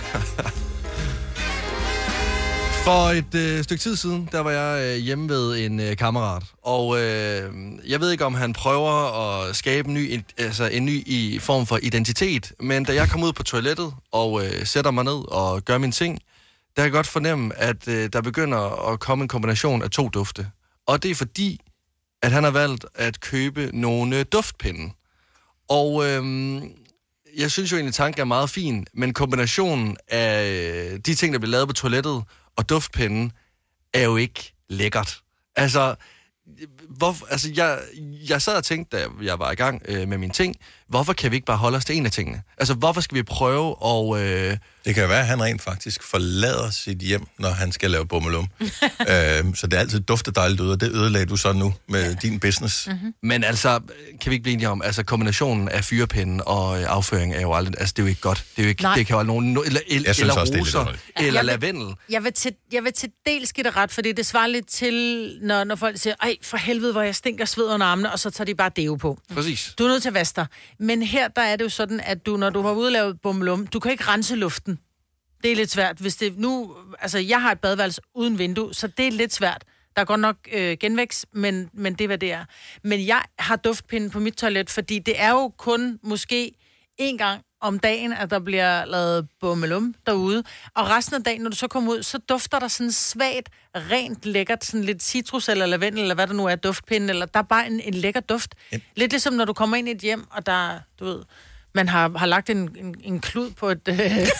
For et øh, stykke tid siden, der var jeg øh, hjemme ved en øh, kammerat, og øh, jeg ved ikke, om han prøver at skabe en ny, et, altså en ny i form for identitet, men da jeg kom ud på toilettet og øh, sætter mig ned og gør mine ting, der kan jeg godt fornemme, at øh, der begynder at komme en kombination af to dufte. Og det er fordi, at han har valgt at købe nogle duftpinde. Og øh, jeg synes jo egentlig, at tanken er meget fin, men kombinationen af øh, de ting, der bliver lavet på toilettet, og duftpinden er jo ikke lækkert. Altså, hvor, altså jeg, jeg sad og tænkte, da jeg var i gang øh, med mine ting, hvorfor kan vi ikke bare holde os til en af tingene? Altså, hvorfor skal vi prøve at... Øh... Det kan være, at han rent faktisk forlader sit hjem, når han skal lave bummelum. øh, så det er altid dufter dejligt ud, og det ødelagde du så nu med din business. Mm-hmm. Men altså, kan vi ikke blive enige om, altså kombinationen af fyrepinden og afføring er jo aldrig... Altså, det er jo ikke godt. Det er jo ikke... Nej. Det kan jo aldrig nogen... Eller, eller, Jeg synes eller også, det er roser, lidt eller Jeg vil- lavendel. Jeg vil til, jeg vil til dels give dig ret, fordi det svarer lidt til, når, når folk siger, ej, for helvede, hvor jeg stinker sved under armene, og så tager de bare deo på. Præcis. Du er nødt til at vaske dig. Men her, der er det jo sådan, at du, når du har udlavet bummelum, du kan ikke rense luften. Det er lidt svært. Hvis det nu, altså, jeg har et badeværelse uden vindue, så det er lidt svært. Der er godt nok øh, genvækst, men, men det er, hvad det er. Men jeg har duftpinde på mit toilet, fordi det er jo kun måske en gang om dagen, at der bliver lavet bummelum derude. Og resten af dagen, når du så kommer ud, så dufter der sådan svagt, rent lækkert, sådan lidt citrus eller lavendel, eller hvad der nu er, duftpinde, eller der er bare en, en lækker duft. Yep. Lidt ligesom når du kommer ind i et hjem, og der, du ved, man har, har lagt en, en, en klud på et... På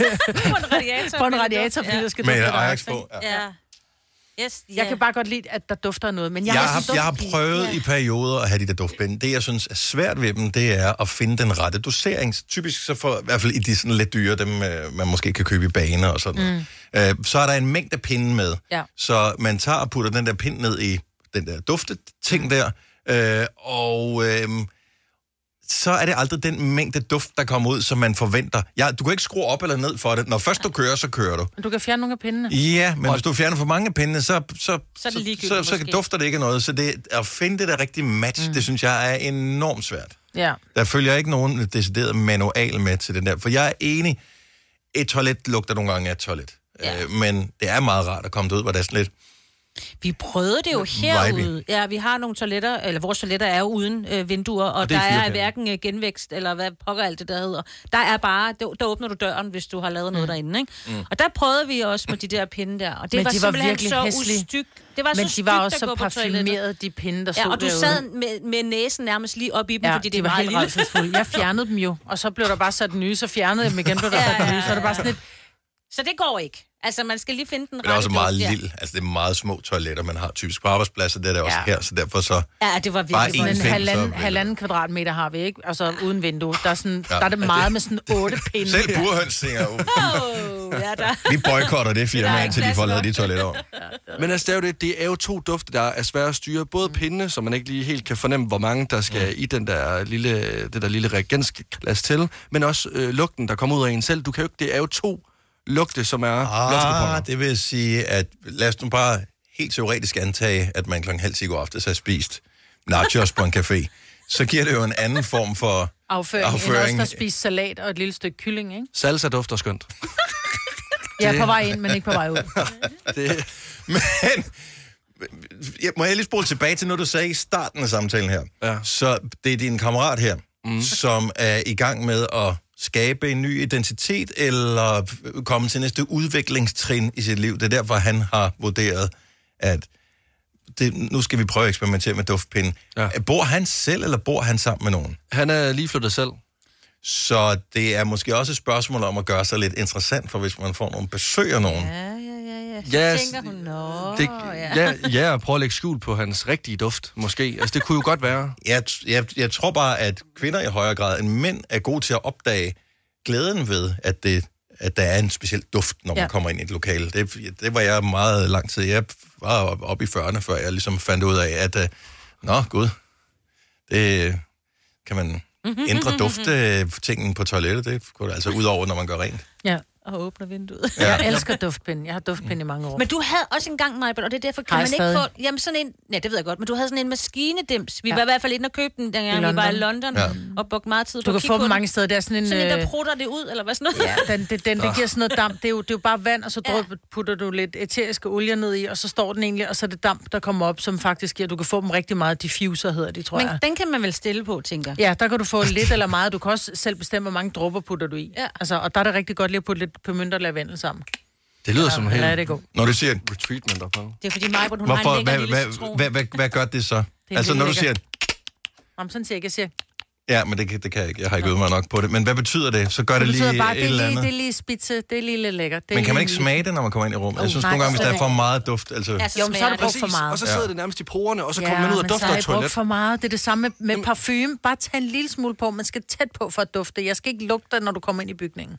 en radiator. på en radiator, fordi der skal Med dufte et af Ajax dig, på, ikke? Ja. Yes, Jeg kan bare godt lide, at der dufter af noget, men jeg, Jeg har, har, sådan jeg har duftpinde. prøvet ja. i perioder at have de der duftpinde. Det, jeg synes er svært ved dem, det er at finde den rette dosering. Typisk så for, i hvert fald i de sådan lidt dyre, dem øh, man måske kan købe i baner og sådan noget. Mm. Øh, så er der en mængde pinde med. Ja. Så man tager og putter den der pind ned i den der dufteting mm. der, øh, og... Øh, så er det aldrig den mængde duft, der kommer ud, som man forventer. Ja, du kan ikke skrue op eller ned for det. Når først du kører, så kører du. Men du kan fjerne nogle af pindene. Ja, men og hvis du fjerner for mange pinde, så, så, Så er det så, ligegyldigt så, så måske. dufter det ikke af noget. Så det, at finde det der rigtige match, mm. det synes jeg er enormt svært. Ja. Der følger ikke nogen decideret manual med til den der. For jeg er enig, et toilet lugter nogle gange af et toilet. Ja. Øh, men det er meget rart at komme ud, hvor der er sådan lidt... Vi prøvede det jo herude. Ja, vi har nogle toiletter, eller vores toiletter er jo uden øh, vinduer, og, og der er, er hverken øh, genvækst, eller hvad pokker alt det der hedder. Der er bare, der, der åbner du døren, hvis du har lavet noget mm. derinde, ikke? Mm. Og der prøvede vi også med de der pinde der, og det Men var de var simpelthen virkelig så hæslige. ustygt. Det var Men så de var stygt også at så gå på toilettet. parfumerede, de pinde, der stod Ja, og du derude. sad med, med næsen nærmest lige op i dem, Ja, fordi det de er var meget helt lille. rædselsfulde. Jeg fjernede dem jo, og så blev der bare sat nye, så fjernede jeg dem igen, blev der Ja, sat nye, så er det bare ja, sådan et... Så det går ikke. Altså, man skal lige finde den Men det er også rette meget duft, ja. lille. Altså, det er meget små toiletter, man har typisk på arbejdspladser. Det er det også Ja. her, så derfor så... Ja, det var Bare virkelig en Men pind, så halvanden, vil- halvanden kvadratmeter har vi, ikke? Altså uden vindue. Der er, sådan, Ja. der er det meget med sådan otte pinde. Selv burhøns tænker jo, Oh, ja, der. vi boykotter det firma, Der er indtil de plads får lavet nok. de toiletter over. Men altså, det er jo, det, det er jo to dufte, der er svære at styre. Både pinde, så man ikke lige helt kan fornemme, hvor mange der skal mm. i den der lille, det der lille reagensglas til, men også øh, lugten, der kommer ud af en selv. Du kan jo ikke, det er jo to lugte, som er Ah, luftkuponer. det vil sige, at lad os nu bare helt teoretisk antage, at man klokken halv ti går aftes har spist nachos på en café. Så giver det jo en anden form for Afføring, afføring. afføring. End også, der spiser salat og et lille stykke kylling, ikke? Salsa dufter skønt. Jeg er på vej ind, men ikke på vej ud. Det, men jeg, må jeg lige spole tilbage til noget, du sagde i starten af samtalen her. Ja. Så det er din kammerat her, mm. som er i gang med at skabe en ny identitet, eller komme til næste udviklingstrin i sit liv. Det er derfor, han har vurderet, at det, nu skal vi prøve at eksperimentere med duftpinde. Ja. Bor han selv, eller bor han sammen med nogen? Han er lige flyttet selv. Så det er måske også et spørgsmål om at gøre sig lidt interessant, for hvis man får nogle besøg af nogen. Ja, ja, ja, ja. Så Ja, tænker hun, nå, Det, ja. ja, ja, og prøve at lægge skjul på hans rigtige duft, måske. Altså, det kunne jo godt være. Jeg, jeg, jeg tror bare, at kvinder i højere grad end mænd er gode til at opdage glæden ved, at, det, at der er en speciel duft, når man Ja. kommer ind i et lokale. Det, det var jeg meget lang tid. Jeg var oppe op i fyrrerne, før jeg ligesom fandt ud af, at uh, nå, gud, det kan man ændre dufttingen på toilettet. Det går det altså ud over, når man gør rent. Ja. Og åbner vinduet. Ja. Jeg elsker duftpinde. Jeg har duftpinde i mange år. Men du havde også engang, Majbert, og det er derfor, kan Har man jeg ikke stadig? få... Jamen sådan en... Nej, det ved jeg godt, men du havde sådan en maskinedems. Vi Ja. var i hvert fald inde og købte den, dengang I vi var i London. London, Ja. og brugte meget tid på Du at kan kigge få på dem den. mange steder. Det er sådan en... Sådan en, der øh, prutter det ud, eller hvad sådan noget? Ja, den, den, den, den giver sådan noget damp. Det er jo, det er jo bare vand, og så drypper, putter du lidt æteriske olier ned i, og så står den egentlig, og så er det damp, der kommer op, som faktisk giver... Du kan få dem rigtig meget. Diffuser hedder de, tror Men jeg. den kan man vel stille på, tænker jeg. Ja, der kan du få lidt eller meget. Du kan også selv bestemme, hvor mange dråber putter du i. Ja. Altså, og der er det rigtig godt lige at putte lidt pimenter og lavendel sammen. Det lyder som en Eller er helt det god? Når du siger, retreatment op på. Det er fordi Majbert, hun har hvorfor, en lækker hvad, lille hvad, citron. hvad, hvad, hvad gør det så? er Altså, når du lækkert. siger, Jamen, sådan siger jeg ikke. Jeg siger, Ja, men det, det kan jeg ikke. Jeg har ikke øvet mig nok på det. Men hvad betyder det? Så gør det, det lige bare, et det er eller lige, andet. det er lige spidse, det er lige lidt lækkert. Det men kan man ikke lige... smage det, når man kommer ind i rummet? Oh, jeg synes nej, nogle gange, hvis der er det. for meget duft... Altså... Ja, så, jo, så er det for meget. Og så sidder ja. det nærmest i porerne, og så ja, kommer man ud og dufter af toilet. Ja, for meget. Det er det samme med, med parfume. Bare tag en lille smule på. Man skal tæt på for at dufte. Jeg skal ikke lugte dig, når du kommer ind i bygningen.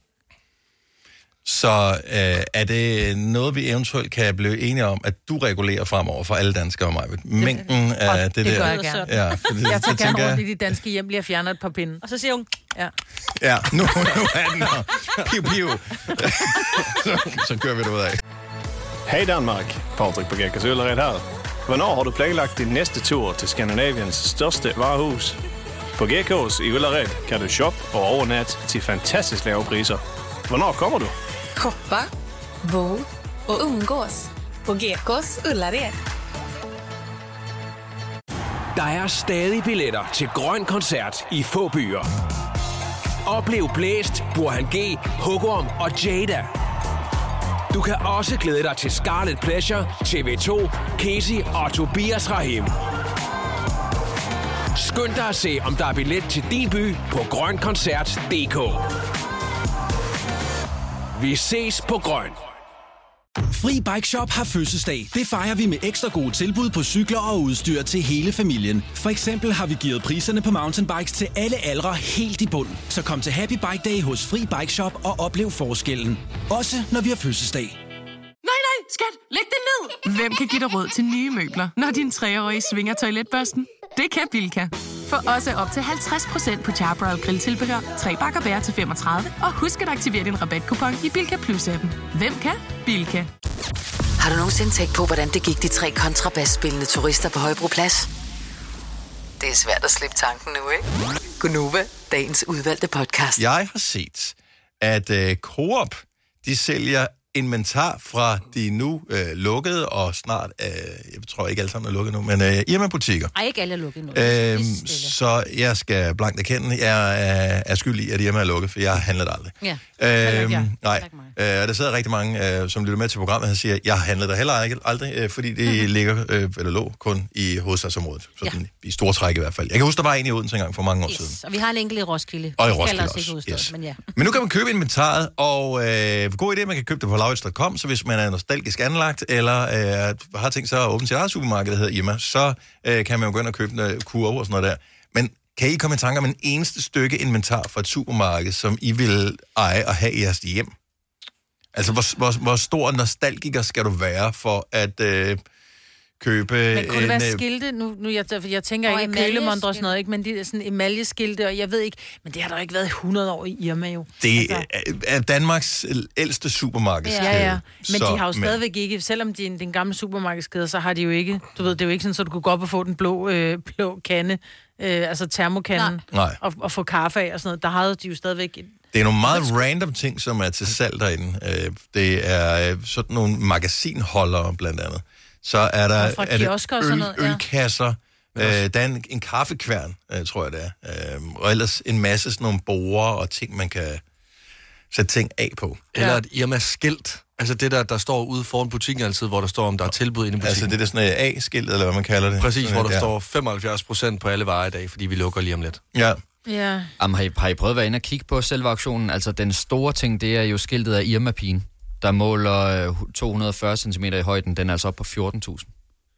Så øh, er det noget, vi eventuelt kan blive enige om, at du regulerer fremover for alle danskere og mig? Mængden af det, det der... Det gør jeg gerne. Ja, det, jeg tager gerne rundt i de danske hjem, lige fjerner et par pinde. Og så siger hun... Ja, ja nu, nu er den her. Piu, piu. så, så kører vi det ud af. Hej Danmark, Patrik på Gækkers Øllered her. Hvornår har du planlagt din næste tur til Skandinaviens største varehus? På G K's i Ullared kan du shoppe og overnatte til fantastisk lave priser. Hvornår kommer du? Shoppa, bo och umgås på G K's Ullared. Der er stadig billetter til Grøn Koncert i få byer. Oplev Blæst, Burhan G, Hugorm og Jada. Du kan også glæde dig til Scarlet Pleasure, T V to, Casey og Tobias Rahim. Skynd dig at se, om der er billet til din by på grøn koncert punktum d k. Vi ses på Grøn. Fri Bike Shop har fødselsdag. Det fejrer vi med ekstra gode tilbud på cykler og udstyr til hele familien. For eksempel har vi givet priserne på mountainbikes til alle aldre helt i bund. Så kom til Happy Bike Day hos Fri Bike Shop og oplev forskellen. Også når vi har fødselsdag. Nej, nej, skat, læg det ned! Hvem kan give dig råd til nye møbler, når din treårige svinger toiletbørsten? Det kan Bilka. Få også op til halvtreds procent på Charbroil grilltilbehør, tre bakker bær til femogtredive, og husk at aktivere din rabatkupon i Bilka Plus-appen. Hvem kan? Bilka. Har du nogensinde tænkt på, hvordan det gik de tre kontrabasspillende turister på Højbroplads? Det er svært at slippe tanken nu, ikke? Gunova, dagens udvalgte podcast. Jeg har set, at uh, Coop, de sælger inventar fra de nu øh, lukkede, og snart, øh, jeg tror ikke alle sammen er lukket nu, men øh, Irma-butikker. Ej, ikke alle er lukket nu. Øhm, så jeg skal blankt erkende, jeg er, er skyldig i, at Irma er lukket, for jeg har handlet aldrig. Ja. Øhm, nej, øh, der sidder rigtig mange, øh, som lytter med til programmet, og siger, jeg har handlet der heller ikke, aldrig, øh, fordi det mm-hmm. ligger, øh, eller lå kun i hovedstadsområdet. Sådan, ja. I store træk i hvert fald. Jeg kan huske, der var en i Odense engang for mange år yes. siden. Og vi har en enkelt i Roskilde. Og i Roskilde også, hovedstad, yes. men, ja. Men nu kan man købe inventaret, og øh, god idé, man kan købe det på lauritz punktum com, så hvis man er nostalgisk anlagt, eller øh, har tænkt sig at åbne sit eget supermarked, der hedder Irma, så øh, kan man jo gå ind og købe en kurve og sådan noget der. Men kan I komme i tanke om en eneste stykke inventar fra et supermarked, som I vil eje og have i jeres hjem? Altså, hvor, hvor, hvor stor nostalgiker skal du være for at øh, købe... Men kunne det en, være skilte? Nu, nu jeg, jeg tænker og ikke kølemondre og sådan noget, ikke? Men de er sådan emaljeskilte, og jeg ved ikke... Men det har der jo ikke været hundrede år i Irma, jo. Det altså. er Danmarks ældste supermarkedskæde. Ja, ja. Men så, de har jo stadigvæk men... ikke... Selvom de er den gamle supermarkedskæde, så har de jo ikke... Du ved, det er jo ikke sådan, så du kunne gå op og få den blå, øh, blå kande, øh, altså termokanden, Nej. og, og få kaffe af og sådan noget. Der havde de jo stadigvæk... Det er nogle meget random ting, som er til salg derinde. Det er sådan nogle magasinholdere, blandt andet. Så er der og fra er det og sådan noget, øl, ja. ølkasser. Øh, der er en, en kaffekværn, øh, tror jeg det er. Øh, og ellers en masse sådan nogle borer og ting, man kan sætte ting af på. Eller et Irma-skilt. Altså det der, der står ude foran butikken altid, hvor der står, om der er tilbud inde i butikken. Altså det er sådan et A-skilt, eller hvad man kalder det. Præcis, sådan hvor et, der ja. står femoghalvfjerds procent på alle varer i dag, fordi vi lukker lige om lidt. Ja. Ja. Jamen, har, I, har I prøvet at være inde og kigge på selve auktionen? Altså, den store ting, det er jo skiltet af Irma-pigen, der måler to hundrede og fyrre centimeter i højden. Den er altså op på fjorten tusind.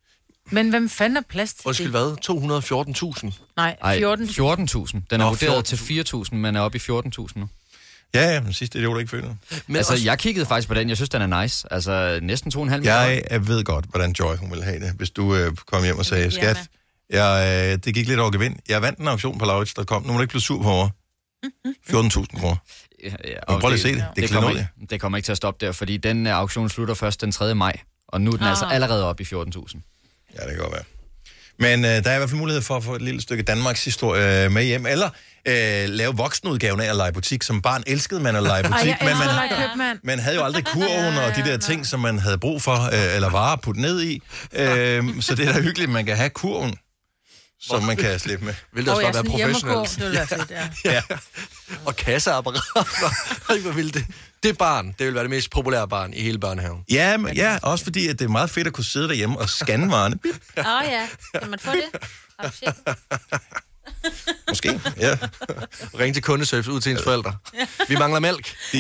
Men hvem fanden er plads til Undskyld, hvad? to hundrede og fjorten tusind? Nej, fjorten tusind. fjorten tusind. Den er Nå, vurderet til fire tusind, men er oppe i fjorten tusind nu. Ja, ja, men sidste idiot ikke føler. Men altså, også... jeg kiggede faktisk på den. Jeg synes, den er nice. Altså, næsten to komma fem millioner. Jeg, jeg ved godt, hvordan Joy hun ville have det, hvis du øh, kom hjem og sagde, skat, jeg, øh, det gik lidt over gevind. Jeg vandt en auktion på lauritz punktum com. Nu må du ikke blive sur på mig. fjorten tusind kroner. Ja, ja, prøv lige at se det. Det, det, kommer ikke, det kommer ikke til at stoppe der, fordi den uh, auktion slutter først den tredje maj. Og nu er den ah. altså allerede oppe i fjorten tusind. Ja, det kan godt være. Men øh, der er i hvert fald mulighed for at få et lille stykke Danmarks historie øh, med hjem, eller øh, lave voksenudgaven af at lege butik. Som barn elskede man at lege butik, Ej, men man, man, man havde jo aldrig kurven og de der ting, som man havde brug for, øh, eller varer at putte ned i. Øh, så det er da hyggeligt, at man kan have kurven, som man kan slippe med. Vil det også oh, være professionelt? Det vil være fedt, ja. ja. Og kasseapparater. Hvad vil det? Det barn, det vil være det mest populære barn i hele børnehaven. Ja, men, ja, også fordi at det er meget fedt at kunne sidde derhjemme og scanne varerne. Åh oh, ja, kan man få det? Måske. Ja. Ring til kundeservice ud til ens forældre. Vi mangler mælk. De...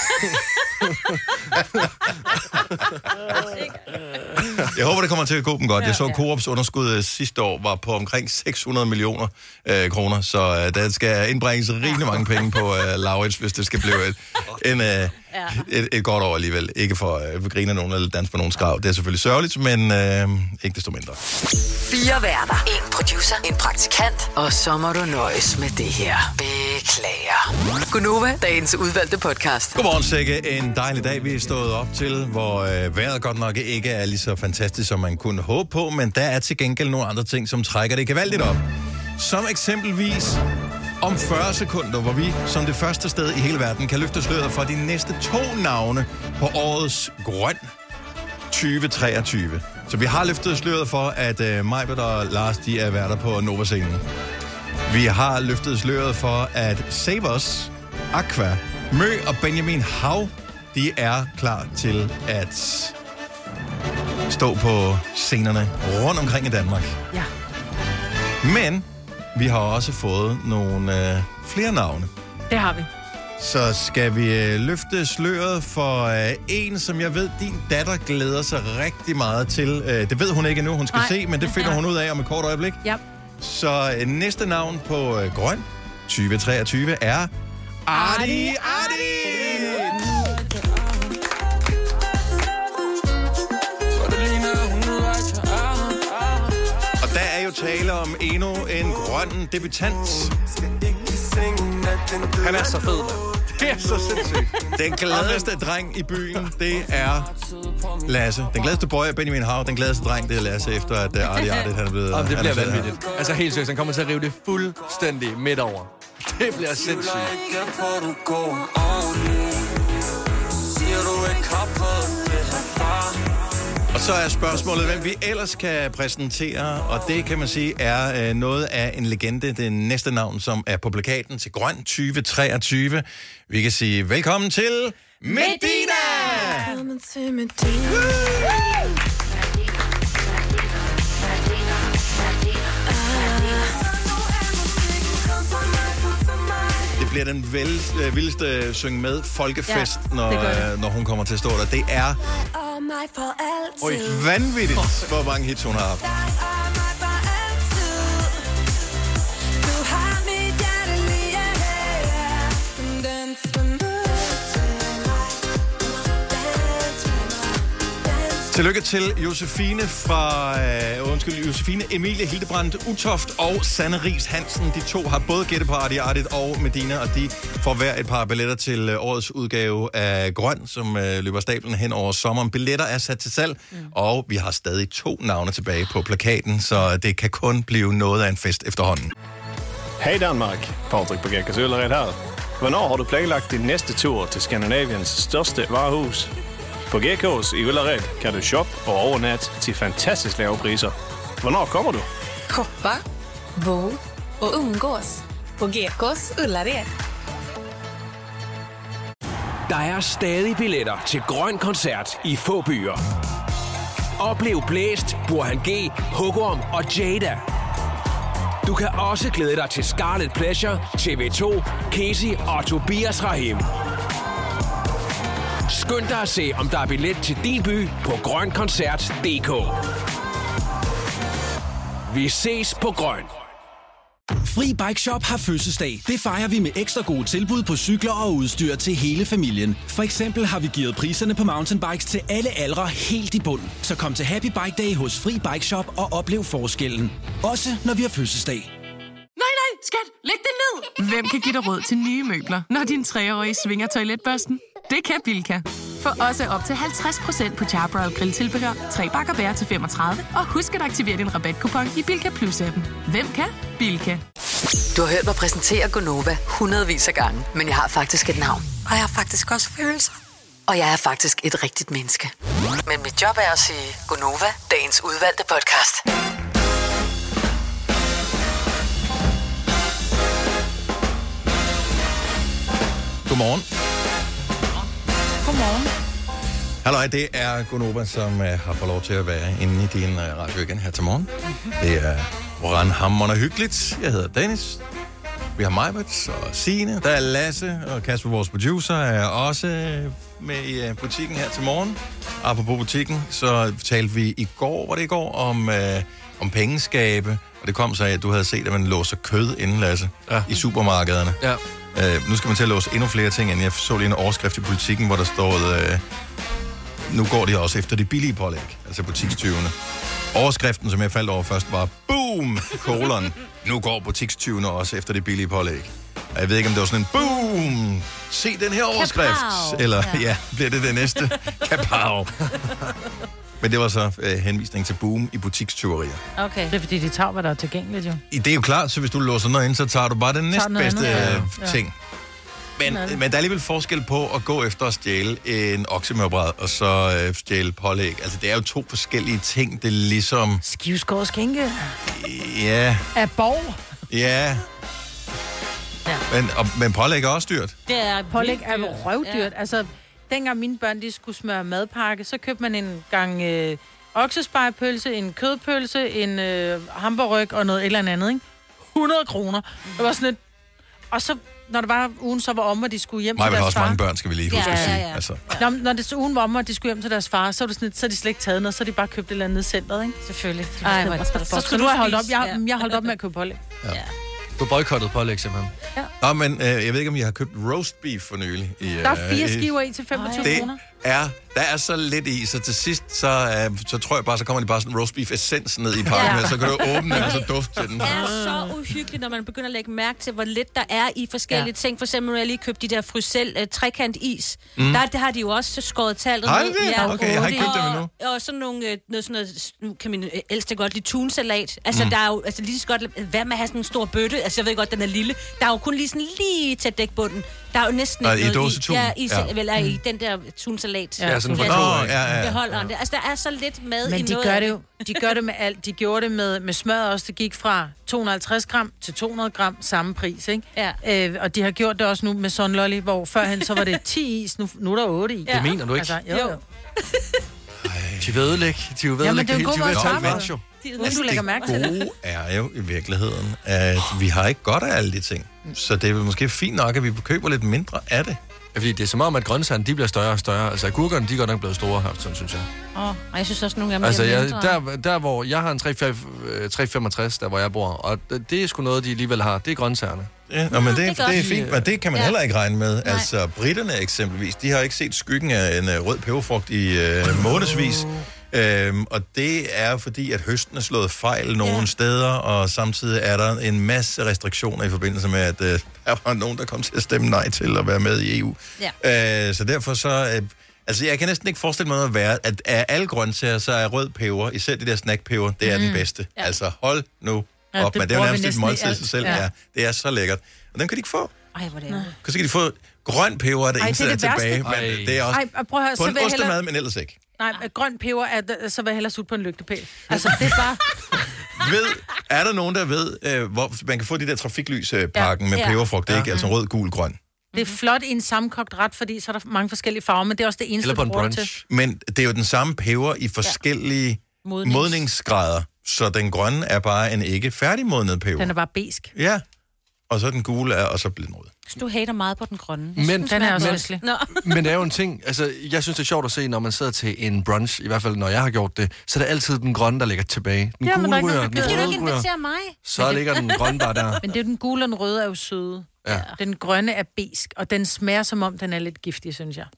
Jeg håber, det kommer til at gå dem godt. Jeg så, at Coops underskud sidste år var på omkring seks hundrede millioner øh, kroner, så øh, der skal indbringes rimelig mange penge på øh, Laurits, hvis det skal blive et, en, øh, et, et godt år alligevel. Ikke for at øh, grine nogen eller danse på nogen skrav. Det er selvfølgelig sørgeligt, men øh, ikke desto mindre. Fire værter. En producer. En praktikant. Og så må du nøjes med det her. Beklager. Gunova, dagens udvalgte podcast. Godmorgen, Sække. En dejlig dag, vi er stået op til, hvor øh, vejret godt nok ikke er lige så fantastisk, som man kunne håbe på, men der er til gengæld nogle andre ting, som trækker det gevaldigt op. Som eksempelvis om fyrre sekunder, hvor vi som det første sted i hele verden kan løfte sløret for de næste to navne på årets Grøn tyve treogtyve. Så vi har løftet sløret for, at øh, Majbert og Lars, de er værter på Nova-scenen. Vi har løftet sløret for, at Savers, Aqua, Mø og Benjamin Hav, de er klar til at stå på scenerne rundt omkring i Danmark. Ja. Men vi har også fået nogle øh, flere navne. Det har vi. Så skal vi øh, løfte sløret for øh, en, som jeg ved, din datter glæder sig rigtig meget til. Øh, det ved hun ikke endnu, hun skal Nej. se, men det finder ja. hun ud af om et kort øjeblik. Ja. Så øh, næste navn på øh, Grøn tyve treogtyve er Ardi Ardi! Og der er jo tale om endnu en grøn debutant. Han er så fed, man. Det er så sindssygt. Den gladeste dreng i byen, det er Lasse. Den gladeste boy er Benjamin Hav. Den gladeste dreng, det er Lasse, efter at uh, Ardi Ardi han er blevet... Jamen, det bliver vanvittigt. Her. Altså helt seriøst, han kommer til at rive det fuldstændig midt over. Det bliver sindssygt. Og så er spørgsmålet, hvem vi ellers kan præsentere, og det kan man sige er øh, noget af en legende. Det næste navn, som er på plakaten til Grøn tyve treogtyve. Vi kan sige velkommen til Medina! Velkommen til Medina. Det bliver den vel, øh, vildeste synge med folkefest, ja, når, øh, når hun kommer til at stå der. Det er Oj, vanvittigt, hvor mange hits hun har haft. Tillykke til Josefine fra, øh, undskyld, Josefine Emilie Hildebrandt Utoft og Sanne Ries Hansen. De to har både gættet på Ardi Ardi og Medina, og de får hver et par billetter til øh, årets udgave af Grøn, som øh, løber stablen hen over sommeren. Billetter er sat til salg, mm. og vi har stadig to navne tilbage på plakaten, så det kan kun blive noget af en fest efterhånden. Hej Danmark, Patrik på Gækkers Øllered her. Hvornår har du planlagt din næste tur til Skandinaviens største varehus? På G K's i Ullared kan du shoppe og overnatte til fantastisk lave priser. Hvornår kommer du? Shoppa, bo och umgås på G K's Ullared. Der er stadig billetter til Grøn koncert i få byer. Oplev Blæst, Burhan G, Hugorm og Jada. Du kan også glæde dig til Scarlet Pleasure, T V to, Casey og Tobias Rahim. Skynd dig at se, om der er billet til din by på grøn koncert punktum d k. Vi ses på Grøn. Fri Bike Shop har fødselsdag. Det fejrer vi med ekstra gode tilbud på cykler og udstyr til hele familien. For eksempel har vi givet priserne på mountainbikes til alle aldre helt i bund. Så kom til Happy Bike Day hos Fri Bike Shop og oplev forskellen. Også når vi har fødselsdag. Nej, nej, skat, læg det ned! Hvem kan give dig råd til nye møbler, når din treårige svinger toiletbørsten? Det kan Bilka. Få også op til halvtreds procent på Charbroil grilltilbehør, tre bakker bær til femogtredive, og husk at aktivere din rabatkupon i Bilka Plus-appen. Hvem kan? Bilka. Du har hørt mig præsentere Gunova hundredvis af gange, men jeg har faktisk et navn. Og jeg har faktisk også følelser. Og jeg er faktisk et rigtigt menneske. Men mit job er at sige Gunova, dagens udvalgte podcast. Godmorgen. Godmorgen. Halløj, det er Gunova, som uh, har fået lov til at være inde i din uh, radio igen her til morgen. Mm-hmm. Det er brandhamrende hyggeligt. Jeg hedder Dennis. Vi har Majbert og Signe. Der er Lasse og Kasper, vores producer, er også med i butikken her til morgen. Apropos butikken, så talte vi i går, var det i går, om, øh, om pengeskabe. Og det kom så af, at du havde set, at man låser kød inden, Lasse, ja. i supermarkederne. Ja. Øh, nu skal man til at låse endnu flere ting, end jeg så lige en overskrift i Politikken, hvor der står, øh, nu går de også efter de billige pålæg, altså butikstyvene. Overskriften, som jeg faldt over først, var boom, kolon. Nu går butikstyvene også efter de billige pålæg. Og jeg ved ikke, om det var sådan en boom, se den her overskrift. Kapow. Eller ja. ja, bliver det det næste? Kapow. Men det var så øh, henvisning til boom i butikstyverier. Okay. Det er fordi, de tager, hvad der er tilgængeligt, jo. Det er jo klart, så hvis du låser noget ind, så tager du bare den næstbedste ja. ting. Men, men der er alligevel forskel på at gå efter at stjæle en oksemørbræd og så øh, stjæle pålæg. Altså, det er jo to forskellige ting. Det er ligesom... Skiveskåret og skænke. Ja. Af borg. Ja. ja. Men, og, men pålæg er også dyrt. Det er pålæg er jo røvdyrt. Ja. Altså, dengang mine børn, de skulle smøre madpakke, så købte man en gang øh, oksespejepølse, en kødpølse, en øh, hamburgerryg og noget eller andet, ikke? hundrede kroner. Det var sådan et... Og så... Når det var ugen så var om, og de skulle hjem Maja til deres far... også mange børn, skal vi lige huske ja, at sige. Ja, ja. Altså. Når, når det så ugen var om, og de skulle hjem til deres far, så, var det sådan, så er de slet ikke taget noget, så er de bare købt et eller andet centret, ikke? Selvfølgelig. Ej, hvor så, så skulle du have holdt op. Jeg, jeg holdt op med at købe pålæg. Ja. Ja. Du boykottet pålæg, simpelthen. Ja. Nå, men øh, jeg ved ikke, om I har købt roast beef for nylig. I, der er fire skiver i til femogtyve kroner. Er, der er så lidt i, så til sidst, så, uh, så tror jeg bare, så kommer de bare sådan roast beef essens ned i pakken, ja. Så kan du åbne den, og så dufte til den. Det er så uhyggeligt, når man begynder at lægge mærke til, hvor lidt der er i forskellige ja. ting. For eksempel, når jeg lige købte de der Frysel uh, trekant is, mm. der, der har de jo også skåret tallet ned. Ja, okay, jeg har ikke købt dem endnu. Og, og sådan nogle, uh, noget, sådan noget, nu kan min ældste godt lide tunsalat. Altså, mm. der er jo altså, lige så godt, hvad med at have sådan en stor bøtte? Altså, jeg ved godt, den er lille. Der er jo kun lige sådan lige til at dække bunden. Der er jo næsten ikke noget i, ja, i, ja. Vel, er i den der tunsalat. Ja, sådan for oh, ja, ja. Beholderen der. Altså, der er så lidt mad men i de noget gør det jo, de gør det med alt. De gjorde det med, med smør også. Det gik fra to hundrede og halvtreds gram til to hundrede gram, samme pris, ikke? Ja. Øh, og de har gjort det også nu med Sun Lolly, hvor førhen så var det ti is, nu, nu er der otte i. Ja. Det mener du ikke? Altså, jo, jo. De vil ødelægge. De vil ødelægge det hele. De vil tage venture. Altså, du lægger mærke til det. Det gode er jo i virkeligheden, at vi har ikke godt af alle de ting. Så det er måske fint nok, at vi køber lidt mindre af det. Ja, fordi det er som om, at grøntsagerne, de bliver større og større. Altså, agurkerne, de er godt nok blevet store her, sådan synes jeg. Åh, oh, og jeg synes også, nogle af dem altså, er mindre. Der, der, hvor jeg har en tre komma femogtres, der hvor jeg bor, og det er sgu noget, de alligevel har. Det er grøntsagerne. Ja, nå, men det, det, det er fint, men det kan man ja. heller ikke regne med. Nej. Altså, britterne eksempelvis, de har ikke set skyggen af en uh, rød peberfrugt i uh, månedsvis. Øhm, og det er fordi, at høsten er slået fejl nogle ja. steder, og samtidig er der en masse restriktioner i forbindelse med, at øh, der var nogen, der kom til at stemme nej til at være med i E U. Ja. Øh, så derfor så... Øh, altså, jeg kan næsten ikke forestille mig at være, at af alle grøntsager, så er rød peber, især det der snackpeber, det er mm. den bedste. Ja. Altså, hold nu ja, op, det men det er jo nærmest et måltid i sig selv. Ja. Ja, det er så lækkert. Og dem kan de ikke få. Ej, hvor det er. Så kan de få grøn peber, er det eneste, der er tilbage. Men det er også Ej, prøv at høre, på en ostemad, heller... men ellers ikke. Nej, grøn peber, er, så vil jeg hellere sutte på en lygtepæl. Altså, det er bare... ved, er der nogen, der ved, øh, hvor man kan få de der trafiklyspakken ja. med ja. peberfrugt, det er ikke? Altså rød, gul, grøn. Det er flot i en sammenkogt ret, fordi så er der mange forskellige farver, men det er også det eneste, eller på en brunch. Til. Men det er jo den samme peber i forskellige ja. Modnings. modningsgrader, så den grønne er bare en ikke færdigmodnet peber. Den er bare besk. Ja, og så den gule er, og så bliver den rød. Du hater meget på den grønne. Men, den er også hæslig. Men det er jo en ting, altså jeg synes det er sjovt at se, når man sidder til en brunch, i hvert fald når jeg har gjort det, så er det altid den grønne, der ligger tilbage. Den ja, gule ryger, den røde ryger. Invitere mig. Så ligger den grønne bare der. Men det er den gule og den røde er jo søde. Ja. Den grønne er besk, og den smager som om, den er lidt giftig, synes jeg.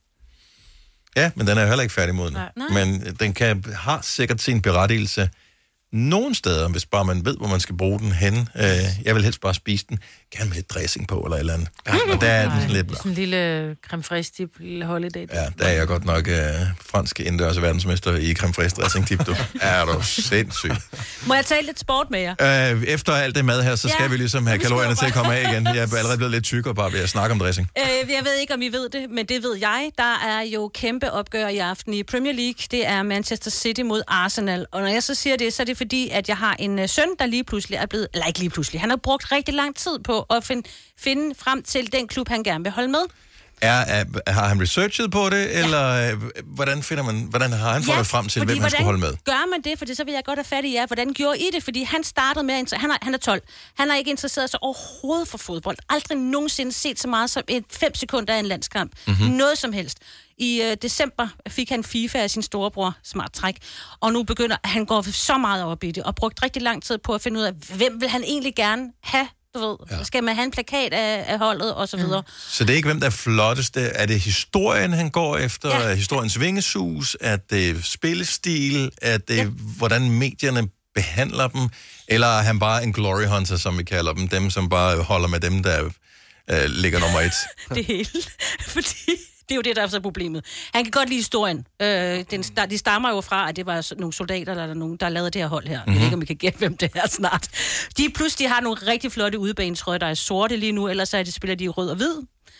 Ja, men den er jo heller ikke færdigmoden. Men den kan har sikkert sin berettigelse nogle steder, hvis bare man ved, hvor man skal bruge den hen. Øh, jeg vil helst bare spise den. Gerne med lidt dressing på, eller et eller andet. Ja, og der er den sådan lidt... Sådan en lille creme fraiche dip, lille holiday. Ja, der er jeg godt nok øh, fransk indendørs verdensmester i creme fraiche dressing tip, du. Er du sindssyg. Må jeg tale lidt sport med jer? Øh, efter alt det mad her, så skal ja, vi ligesom have kalorierne til at komme af igen. Jeg er allerede blevet lidt tykkere bare ved at snakke om dressing. Øh, jeg ved ikke, om I ved det, men det ved jeg. Der er jo kæmpe opgør i aften i Premier League. Det er Manchester City mod Arsenal. Og når jeg så siger det, så er det fordi, at jeg har en uh, søn, der lige pludselig er blevet... Eller ikke lige pludselig. Han har brugt rigtig lang tid på at finde, finde frem til den klub, han gerne vil holde med. Er, er, har han researchet på det, eller ja. hvordan, finder man, hvordan har han fundet ja, frem til, hvem han skulle holde med? Gør man det? For det, så vil jeg godt have fat i jer. Hvordan gjorde I det? Fordi han startede med, at han er, han er tolv. Han har ikke interesseret sig overhovedet for fodbold. Aldrig nogensinde set så meget som et fem sekunder af en landskamp. Mm-hmm. Noget som helst. I øh, december fik han FIFA af sin storebror, smart træk, og nu begynder han går så meget op i det, og brugt rigtig lang tid på at finde ud af, hvem vil han egentlig gerne have. Du ved, ja. Skal man have en plakat af, af holdet, og så videre. Mm. Så det er ikke, hvem der er flotteste. Er det historien, han går efter? Ja. Historiens vingesus? Er det spillestil? Er det, ja. hvordan medierne behandler dem? Eller er han bare en glory hunter, som vi kalder dem? Dem, som bare holder med dem, der øh, ligger nummer et? Det hele. Fordi... Det er jo det, der er så problemet. Han kan godt lide historien. Øh, den, de stammer jo fra, at det var nogle soldater, der, nogen, der lavede det her hold her. Mm-hmm. Jeg ved ikke, om vi kan gætte, hvem det er snart. De pludselig har nogle rigtig flotte udebanetrøjer, der er sorte lige nu, ellers er de, spiller de rød og hvid.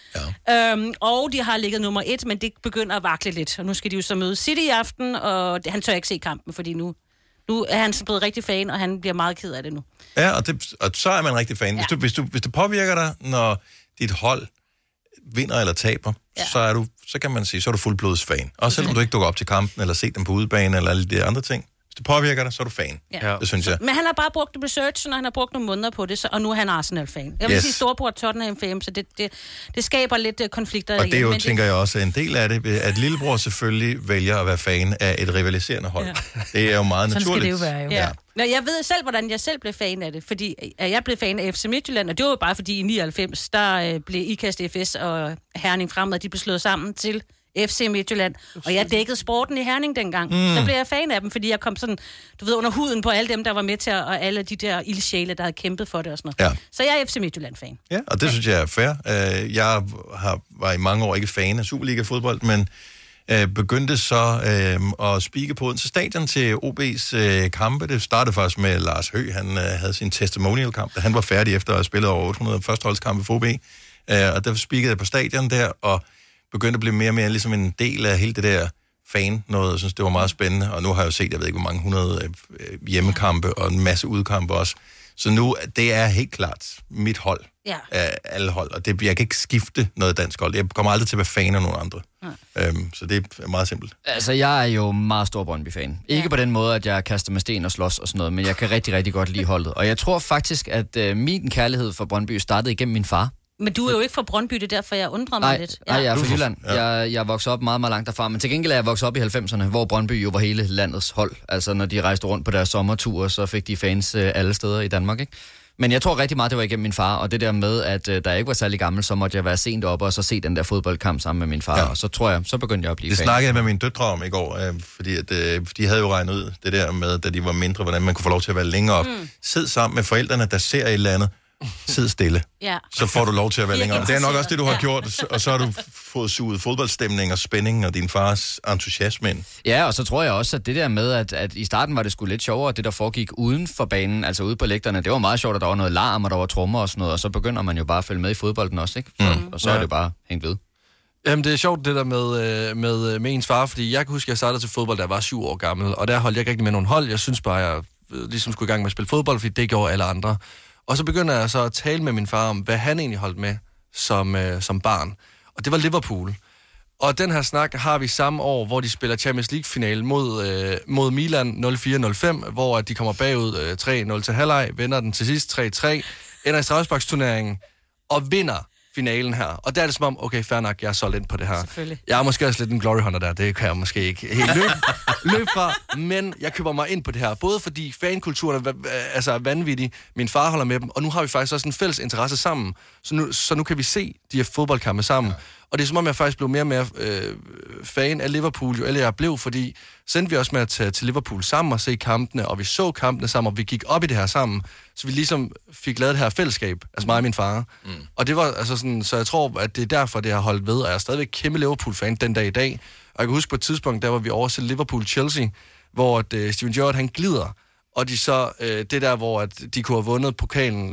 Ja. Øhm, og de har ligget nummer et, men det begynder at vakle lidt. Og nu skal de jo så møde City i aften, og det, han tør ikke se kampen, fordi nu, nu er han så blevet rigtig fan, og han bliver meget ked af det nu. Ja, og, det, og så er man rigtig fan. Ja. Hvis, du, hvis, du, hvis det påvirker dig, når dit hold vinder eller taber, ja. så, er du, så kan man sige, så er du fuldblods fan. Og selvom du ikke dukker op til kampen, eller set dem på udebane, eller alle de andre ting. Hvis det påvirker dig, så er du fan. Ja. Det synes jeg. Men han har bare brugt researchen, og han har brugt nogle måneder på det, så, og nu er han Arsenal-fan. Jeg vil yes. sige storbror Tottenham-fan, så det, det, det skaber lidt uh, konflikter. Og det er jo, tænker det... jeg også, en del af det, at lillebror selvfølgelig vælger at være fan af et rivaliserende hold. Ja. Det er jo meget sådan naturligt. Sådan skal det jo være, jo. Ja. Nå, jeg ved selv, hvordan jeg selv blev fan af det, fordi jeg blev fan af F C Midtjylland, og det var jo bare fordi i nioghalvfems, der øh, blev Ikast F S og Herning Fremad, de blev slået sammen til F C Midtjylland, og jeg dækkede sporten i Herning dengang. Mm. Så blev jeg fan af dem, fordi jeg kom sådan, du ved, under huden på alle dem, der var med til, og alle de der ildsjæle, der havde kæmpet for det og sådan noget. Ja. Så jeg er F C Midtjylland-fan. Ja, og det ja. synes jeg er fair. Jeg har, var i mange år ikke fan af Superliga-fodbold, men begyndte så øh, at spike på Odense Stadion til O B's øh, kampe. Det startede faktisk med Lars Høgh. Han øh, havde sin testimonial-kamp, da han var færdig efter at have spillet over otte hundrede førsteholdskampe for O B. Øh, og der spikede jeg på stadion der, og begyndte at blive mere og mere ligesom en del af hele det der fan noget. Jeg synes, det var meget spændende. Og nu har jeg jo set, jeg ved ikke, hvor mange hundrede øh, hjemmekampe og en masse udkampe også. Så nu, det er helt klart mit hold ja. af alle hold, og det, jeg kan ikke skifte noget dansk hold. Jeg kommer aldrig til at være fan af nogen andre. Ja. Øhm, så det er meget simpelt. Altså, jeg er jo meget stor Brøndby-fan. Ikke ja. på den måde, at jeg kaster med sten og slås og sådan noget, men jeg kan rigtig, rigtig godt lide holdet. Og jeg tror faktisk, at øh, min kærlighed for Brøndby startede igennem min far. Men du er jo ikke fra Brøndby, det er derfor, jeg undrer mig nej, lidt. Ja. Nej, jeg er fra Jylland. Ja. Jeg, jeg er vokset op meget, meget langt derfra. Men til gengæld er jeg vokset op i halvfemserne, hvor Brøndby jo var hele landets hold. Altså, når de rejste rundt på deres sommerture, så fik de fans øh, alle steder i Danmark, ikke? Men jeg tror rigtig meget, det var igennem min far, og det der med, at øh, da jeg ikke var særlig gammel, så måtte jeg være sent oppe og så se den der fodboldkamp sammen med min far, ja. og så tror jeg, så begyndte jeg at blive det fan. Det snakkede jeg med mine døtre om i går, øh, fordi at, øh, de havde jo regnet ud det der med, da de var mindre, hvordan man kunne få lov til at være længere op. Mm. Sid sammen med forældrene, der ser et eller andet. Sid stille. Ja. Så får du lov til at være længere. Det er nok også det, du har ja. gjort, og så har du fået suget fodboldstemning og spænding og din fars entusiasme ind. Ja, og så tror jeg også, at det der med, at, at i starten var det sgu lidt sjovere, det der foregik uden for banen, altså ude på lægterne, det var meget sjovt, at der var noget larm, og der var trommer og sådan noget, og så begynder man jo bare at følge med i fodbolden også, ikke? Så, mm. Og så ja. er det bare hængt ved. Jamen, det er sjovt, det der med, med, med ens far, fordi jeg kan huske, at jeg startede til fodbold, da jeg var syv år gammel, og der holdt jeg ikke rigtig med nogen hold. Jeg synes bare, jeg ligesom skulle i gang med at spille fodbold, fordi det gjorde alle andre. Og så begynder jeg så at tale med min far om, hvad han egentlig holdt med som, øh, som barn. Og det var Liverpool. Og den her snak har vi samme år, hvor de spiller Champions League-finale mod, øh, mod Milan nul fire nul fem, hvor de kommer bagud øh, tre nul til halvleg, vinder den til sidst tre tre, ender i straffesparksturneringen og vinder finalen her. Og der er det som om, okay, fair nok, jeg er solgt ind på det her. Jeg er måske også lidt en glory hunter der, det kan jeg måske ikke helt løbe, løbe fra, men jeg køber mig ind på det her. Både fordi fankulturen er altså er vanvittig, min far holder med dem, og nu har vi faktisk også en fælles interesse sammen. Så nu, så nu kan vi se de her fodboldkampe sammen. Ja. Og det er som om, jeg faktisk blev mere og mere øh, fan af Liverpool, jo eller jeg blev, fordi sendte vi også med at tage til Liverpool sammen og se kampene, og vi så kampene sammen, og vi gik op i det her sammen, så vi ligesom fik lavet det her fællesskab, altså mig og min far. Mm. Og det var altså sådan, så jeg tror, at det er derfor, det har holdt ved, og jeg er stadigvæk kæmpe Liverpool-fan den dag i dag. Og jeg kan huske på et tidspunkt, der var vi over til Liverpool-Chelsea, hvor at, uh, Steven Gerrard, han glider, og de så, uh, det der, hvor at de kunne have vundet pokalen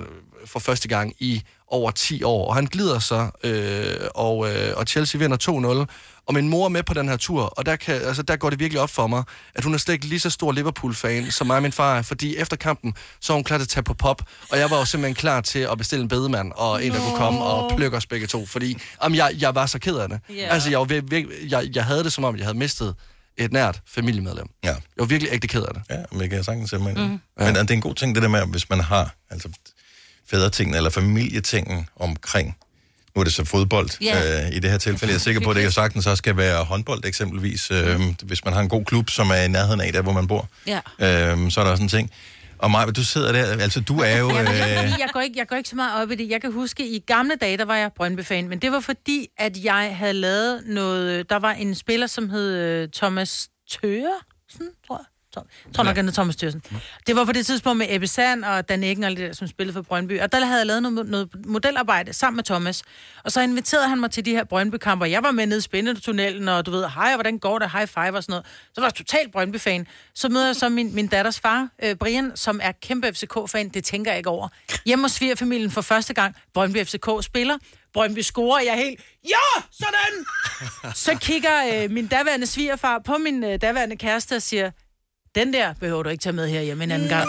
for første gang i over ti år. Og han glider så, øh, og, øh, og Chelsea vinder to nul. Og min mor er med på den her tur, og der, kan, altså, der går det virkelig op for mig, at hun er slet ikke lige så stor Liverpool-fan, som mig og min far er. Fordi efter kampen, så var hun klar til at tage på pop, og jeg var jo simpelthen klar til at bestille en bedemand, og en, der kunne komme og plukke os begge to. Fordi jamen, jeg, jeg var så ked af det. Yeah. Altså, jeg, var virkelig, jeg, jeg havde det som om, jeg havde mistet et nært familiemedlem. Ja. Jeg var virkelig ægte ked af det. Ja, men jeg kan sagtens se mig. Mm. Men det er en god ting, det der med, hvis man har altså, fædretingene eller familietingen omkring. Nu er det så fodbold yeah. øh, i det her tilfælde. Jeg er sikker på, at det sagtens også skal være håndbold eksempelvis. Øh, hvis man har en god klub, som er i nærheden af der, hvor man bor. Ja. Øh, så er der også en ting. Og Maja, du sidder der, altså du er jo... Øh... Jeg, jeg, går ikke, jeg går ikke så meget op i det. Jeg kan huske, i gamle dage, der var jeg Brøndby-fan, men det var fordi, at jeg havde lavet noget... Der var en spiller, som hed Thomas Thøger, sådan, tror jeg. Jeg tror nok, han er Thomas Thørsen. Det var på det tidspunkt med Ebbe Sand og Dan Eggen og alle de der, som spillede for Brøndby. Og der havde jeg lavet noget, noget modelarbejde sammen med Thomas. Og så inviterede han mig til de her Brøndby-kamper. Jeg var med nede i Spændetunnelen, og du ved, hej, hvordan går det? High five og sådan noget. Så var jeg totalt Brøndby-fan. Så møder jeg så min, min datters far, øh, Brian, som er kæmpe F C K-fan. Det tænker jeg ikke over. Hjemme hos svigerfamilien for første gang. Brøndby F C K spiller. Brøndby scorer, jeg er helt, ja, sådan! Så kigger øh, min daværende svigerfar på min øh, daværende kæreste og siger, den der behøver du ikke tage med her hjemme en anden gang.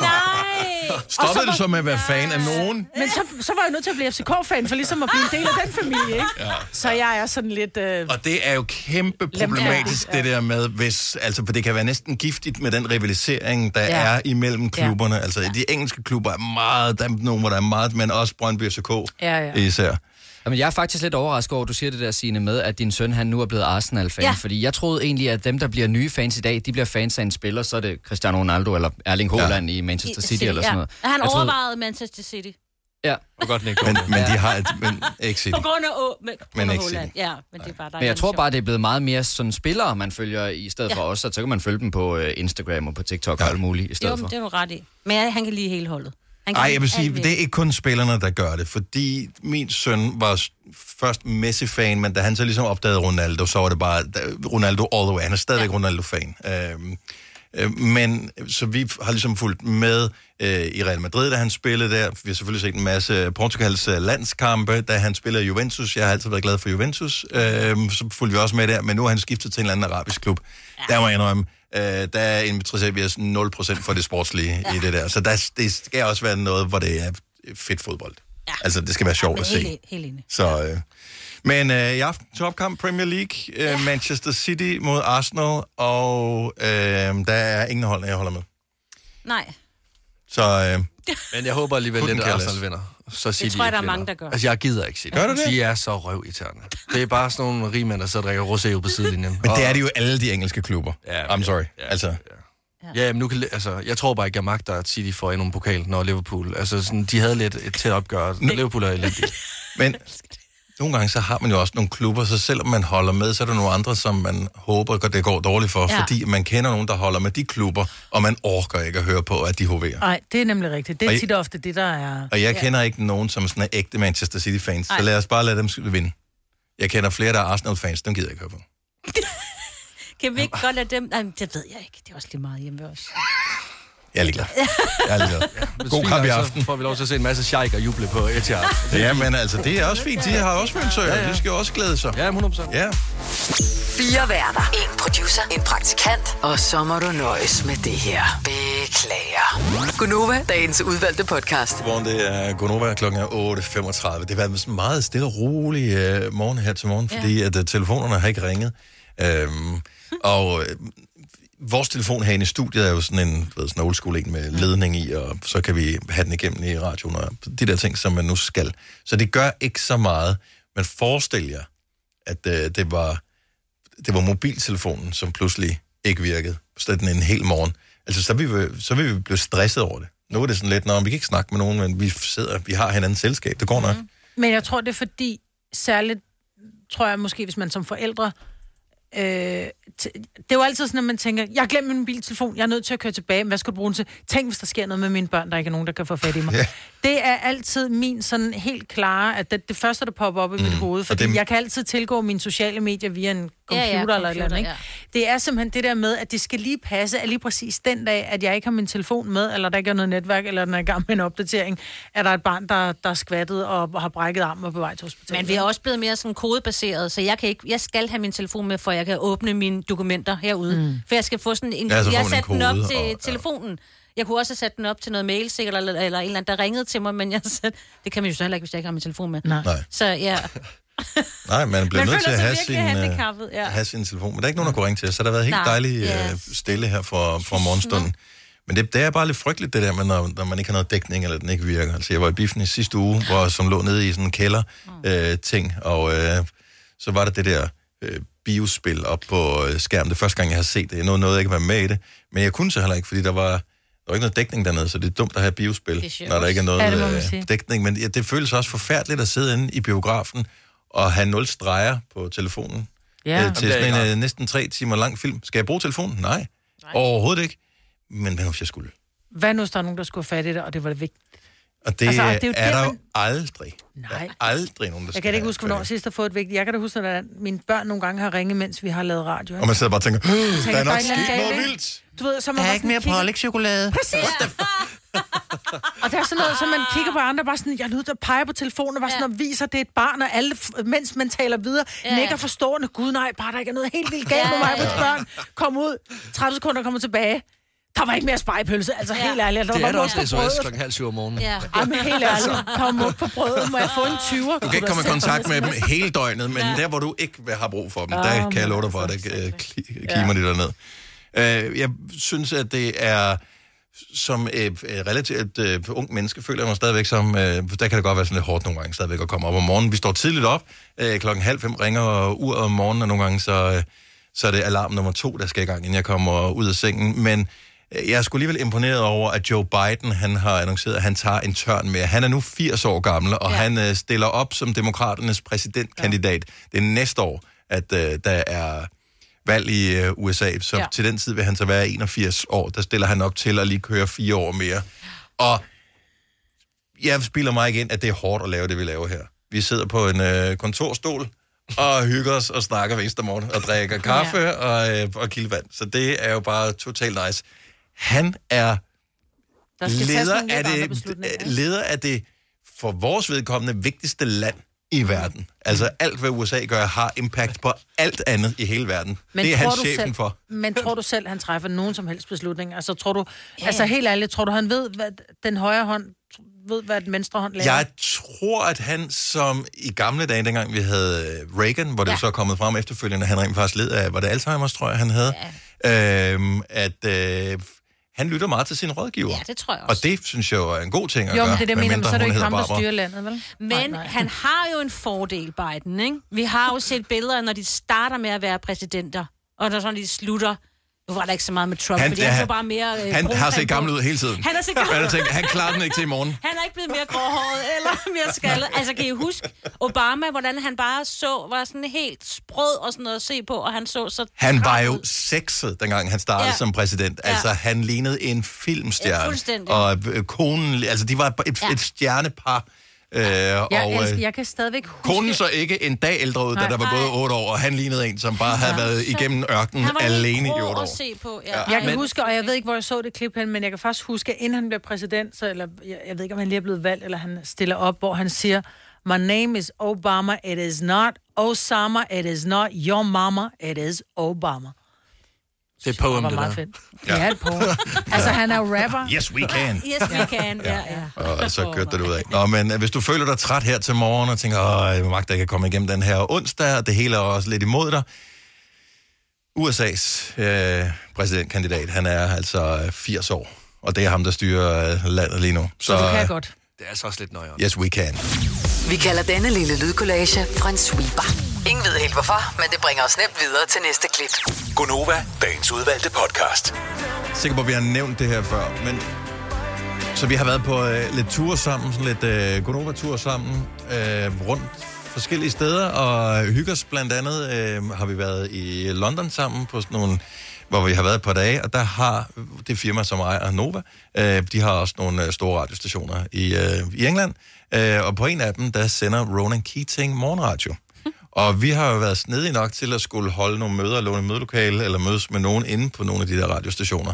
Nej! Stoppede du så med at være fan af nogen? Men så, så var jeg nødt til at blive F C K-fan, for ligesom at blive en del af den familie, ikke? Ja. Så jeg er sådan lidt... Øh... Og det er jo kæmpe problematisk, ja. det der med, hvis... Altså, for det kan være næsten giftigt med den rivalisering, der ja. er imellem klubberne. Ja. Altså, de engelske klubber er meget... Der er nogle, hvor der er meget, men også Brøndby F C K ja, ja. især. Jamen, jeg er faktisk lidt overrasket over, at du siger det der, Signe, med, at din søn, han nu er blevet Arsenal-fan. Ja. Fordi jeg troede egentlig, at dem, der bliver nye fans i dag, de bliver fans af en spiller, så er det Cristiano Ronaldo eller Erling Haaland ja. i Manchester City, City eller sådan noget. Ja. Han jeg overvejede troede... Manchester City. Ja. Og godt ikke. Men, men de har et... Men, ikke City. På grund af Å, men, men ikke City. Ja, men det er bare der. Men jeg tror bare, det er blevet meget mere sådan spillere, man følger i stedet ja. for os. Så kan man følge dem på uh, Instagram og på TikTok ja. og alt muligt i stedet jo, for. det er du ret i. Men jeg, han kan lide hele holdet. Nej, jeg vil sige, det er ikke kun spillerne, der gør det, fordi min søn var først Messi-fan, men da han så ligesom opdagede Ronaldo, så var det bare Ronaldo all the way. Han er stadigvæk ja. Ronaldo-fan. Øhm, øh, men så vi har ligesom fulgt med øh, i Real Madrid, da han spillede der. Vi har selvfølgelig set en masse Portugals øh, landskampe, da han spillede Juventus. Jeg har altid været glad for Juventus. Øhm, så fulgte vi også med der, men nu har han skiftet til en eller anden arabisk klub. Ja. Der må jeg indrømme. Uh, der interesserer vi os nul procent for det sportslige ja. i det der. Så der, det skal også være noget, hvor det er fedt fodbold. Ja. Altså, det skal være sjovt ja, at se. Helt, helt enig. Så, uh, men uh, i aften topkamp Premier League, uh, ja. Manchester City mod Arsenal, og uh, der er ingen hold, jeg holder med. Nej. Så... Uh, men jeg håber alligevel lidt, at Arsenal vinder. Så det tror jeg, der er mange, der gør. Altså, jeg gider ikke City. Gør du det? De er så røvirriterende. Det er bare sådan nogle rigmænd, der så drikker rosé på sidelinjen. Men det er det jo alle de engelske klubber. Ja, I'm sorry. Ja, altså. Ja, ja men nu kan, altså, jeg tror bare ikke, jeg magter, at City får endnu en pokal, når Liverpool... Altså, sådan, de havde lidt et tæt opgør. Liverpool er elendig. Men nogle gange, så har man jo også nogle klubber, så selvom man holder med, så er der nogle andre, som man håber, at det går dårligt for, ja. fordi man kender nogen, der holder med de klubber, og man orker ikke at høre på, at de hoverer. Nej, det er nemlig rigtigt. Det er tit ofte det, der er... Og jeg kender ja. ikke nogen, som sådan er ægte Manchester City-fans, så lad os bare lade dem vinde. Jeg kender flere, der er Arsenal-fans, dem gider jeg ikke høre på. Kan vi ikke godt lade dem... Nej, det ved jeg ikke. Det er også lige meget hjemme ved os. Jeg er ligeglad. Jeg er ligeglad. God kamp i aften. Så får vi lov til at se en masse sheik og juble på Etihad. Ja, men altså, det er også fint. De har også følelser. Ja, ja. De skal jo også glæde sig. Ja, hundrede procent. Ja. Fire værter. En producer. En praktikant. Og så må du nøjes med det her. Beklager. Gunova, dagens udvalgte podcast. Morgen, det er Gunova, klokken er otte femogtredive. Det har været en meget stille og rolig uh, morgen her til morgen, fordi ja. at uh, telefonerne har ikke ringet. Um, og... Uh, Vores telefon herinde i studiet er jo sådan en, ved, sådan en old school en med ledning i, og så kan vi have den igennem i radioen, og de der ting, som man nu skal. Så det gør ikke så meget, men forestil jer, at øh, det, var, det var mobiltelefonen, som pludselig ikke virkede. Sådan en hel morgen. Altså, så vil vi, så vil vi blive stresset over det. Nu er det sådan lidt, når vi kan ikke snakke med nogen, men vi sidder, vi har hinandens selskab, det går nok. Mm. Men jeg tror, det er fordi, særligt, tror jeg måske, hvis man som forældre, Øh, det er jo altid sådan, at man tænker, jeg har glemt min mobiltelefon, jeg er nødt til at køre tilbage, hvad skal du bruge den til? Tænk, hvis der sker noget med mine børn, der ikke er nogen, der kan få fat i mig. Ja. Det er altid min sådan helt klare, at det, det første, der popper op i mm. mit hoved, fordi det... jeg kan altid tilgå mine sociale medier via en computer, ja, ja, computer eller et eller andet, ikke? Ja. Det er simpelthen det der med, at det skal lige passe, at lige præcis den dag, at jeg ikke har min telefon med, eller der ikke er noget netværk, eller den er i gang med en opdatering, er der et barn, der, der er skvattet og har brækket armen og på vej til hospitalet. Men vi er også blevet mere sådan kodebaseret, så jeg kan ikke, jeg skal have min telefon med, for jeg kan åbne mine dokumenter herude. Mm. For jeg skal få sådan en, ja, jeg har sat den op til og, ja. telefonen. Jeg kunne også have sat den op til noget mail, sikkert, eller, eller en eller anden, der ringede til mig, men jeg sat, det kan man jo så heller ikke, hvis jeg ikke har min telefon med. Nej. Så ja... Nej, man bliver man nødt til at have sin, ja. have sin telefon. Men der er ikke nogen, der kunne ringe til, så der har været helt Nej. dejligt uh, stille her for, for morgenstunden. Men det, det er bare lidt frygteligt, det der med, når, når man ikke har noget dækning, eller den ikke virker. Altså, jeg var i biffen i sidste uge, hvor, som lå nede i sådan en kælder-ting, øh, og øh, så var der det der øh, biospil op på øh, skærmen. Det første gang, jeg har set det. Jeg nåede, nåede ikke at være med i det, men jeg kunne så heller ikke, fordi der var... Der var ikke noget dækning dernede, så det er dumt at have biospil, når der ikke er noget ja, øh, dækning. Men ja, det føles også forfærdeligt at sidde inde i biografen og have nul streger på telefonen ja. øh, til sådan en øh, næsten tre timer lang film. Skal jeg bruge telefonen? Nej, Nej. overhovedet ikke. Men hvad nu, hvis jeg skulle? Hvad nu, hvis der er nogen, der skulle have fat i det, og det var det vigtigt? Og det, altså, det er, jo er der man... jo aldrig. Nej. Der er aldrig nogen, der Jeg kan ikke huske, hvornår sidst har fået et vigtigt. Jeg kan da huske, at mine børn nogle gange har ringet, mens vi har lavet radio. Ikke? Og man sidder bare og tænker, der er nok sket noget vildt. Du ved, så man der er ikke mere pålægtschokolade. Præcis. Og der er sådan noget, så man kigger på andre, bare sådan, jeg er nødt til at pege på telefonen, og bare sådan, og viser, det er et barn, og alle, mens man taler videre, ja. nikker forstående. Gud nej, bare der ikke er noget helt vildt galt med mig på et børn. Kom ud, tredive sekunder kommer tilbage. Der var ikke mere spejepølse, altså ja. helt ærligt. Der det var er der også, det er så klokken halv syv om morgenen. Ja. Ej, men helt ærligt, der var mund på brødet. Må jeg få en tyver? Du kan ikke komme i kontakt med dem hele døgnet, men ja. der, hvor du ikke har brug for dem, oh, der kan jeg love dig for, at det kimer de derned. Uh, jeg synes, at det er... Som et, et relativt et, uh, ung menneske føler jeg mig stadigvæk som... Uh, der kan det godt være sådan lidt hårdt nogle gange stadigvæk at komme op om morgenen. Vi står tidligt op. Uh, klokken halv fem ringer uret om morgenen, og nogle gange så, uh, så er det alarm nummer to, der skal i gang, inden jeg kommer ud af sengen. Men uh, jeg er sgu alligevel imponeret over, at Joe Biden, han har annonceret, at han tager en tørn med. Han er nu firs år gammel, og ja. han uh, stiller op som demokraternes præsidentkandidat. Ja. Det er næste år, at uh, der er... valg i uh, U S A, så ja. til den tid vil han så være enogfirs år. Der stiller han op til at lige køre fire år mere. Og jeg spiller mig ikke ind, at det er hårdt at lave det, vi laver her. Vi sidder på en uh, kontorstol og hygger os og snakker hver eneste morgen og drikker kaffe ja. og, uh, og kildevand. Så det er jo bare totalt nice. Han er leder af, det, leder af det for vores vedkommende vigtigste land i verden. Altså alt, hvad U S A gør, har impact på alt andet i hele verden. Men det er han chefen selv, for. Men tror du selv, han træffer nogen som helst beslutning? Altså tror du, ja. altså helt ærligt, tror du, han ved, hvad den højre hånd ved, hvad den venstre hånd laver? Jeg tror, at han som i gamle dage, dengang vi havde Reagan, hvor det ja. så er kommet frem efterfølgende, han rent faktisk led af, var det Alzheimer's, tror jeg, han havde, ja. øhm, at... Øh, han lytter meget til sine rådgiver. Ja, det tror jeg også. Og det synes jeg jo er en god ting at jo, gøre. Jo, men det der mener, så er det jo ikke ham, der styrer landet, vel? Men nej, nej. han har jo en fordel, Biden, ikke? Vi har jo set billeder, når de starter med at være præsidenter, og når sådan de slutter. Nu var der ikke så meget med Trump, han, fordi han så bare mere... Øh, han har set gammel ud hele tiden. Han har set gammel ud. Han klarer den ikke til i morgen. Han er ikke blevet mere gråhåret eller mere skaldet. Altså, kan I huske Obama, hvordan han bare så, var sådan helt sprød og sådan noget at se på, og han så så... Han var jo sexet, dengang han startede ja. som præsident. Altså, ja. han lignede en filmstjerne. Ja, fuldstændig. Og øh, konen, altså, de var et, ja. et stjernepar. Øh, jeg, og, elsker, jeg kan stadigvæk huske... Konen så ikke en dag ældre ud, da der var gået otte år, og han lignede en, som bare havde været igennem ørkenen alene i otte år. Se på, ja. Ja. Jeg kan huske, og jeg ved ikke, hvor jeg så det klip hen, men jeg kan faktisk huske, at inden han bliver præsident, så, eller jeg, jeg ved ikke, om han lige er blevet valgt, eller han stiller op, hvor han siger, my name is Obama, it is not Osama, it is not your mama, it is Obama. Det er poem, det, det der. Fedt. Ja. Det er et poem. Altså, han er rapper. Yes, we can. Yes, we can, ja, ja. Og så kørte det ud af. Nå, men hvis du føler dig træt her til morgen, og tænker, åh, jeg magter ikke at komme igennem den her onsdag, og det hele er også lidt imod dig. U S A's øh, præsidentkandidat, han er altså firs år, og det er ham, der styrer øh, landet lige nu. Så, så du kan godt. Det er altså også lidt nøjere. Yes, we can. Vi kalder denne lille lydkollage en sweeper. Ingen ved helt hvorfor, men det bringer os nemt videre til næste klip. Gonova, dagens udvalgte podcast. Sikker på, at vi har nævnt det her før, men Så vi har været på øh, lidt ture sammen, sådan lidt øh, Gonova-tur sammen, øh, rundt forskellige steder, og hygge os blandt andet. Øh, har vi været i London sammen på sådan nogle, hvor vi har været et par dage, og der har det firma, som ejer Nova, øh, de har også nogle øh, store radiostationer i, øh, i England, øh, og på en af dem, der sender Ronan Keating morgenradio. Og vi har jo været snedige nok til at skulle holde nogle møder, låne mødelokale, eller mødes med nogen inde på nogle af de der radiostationer.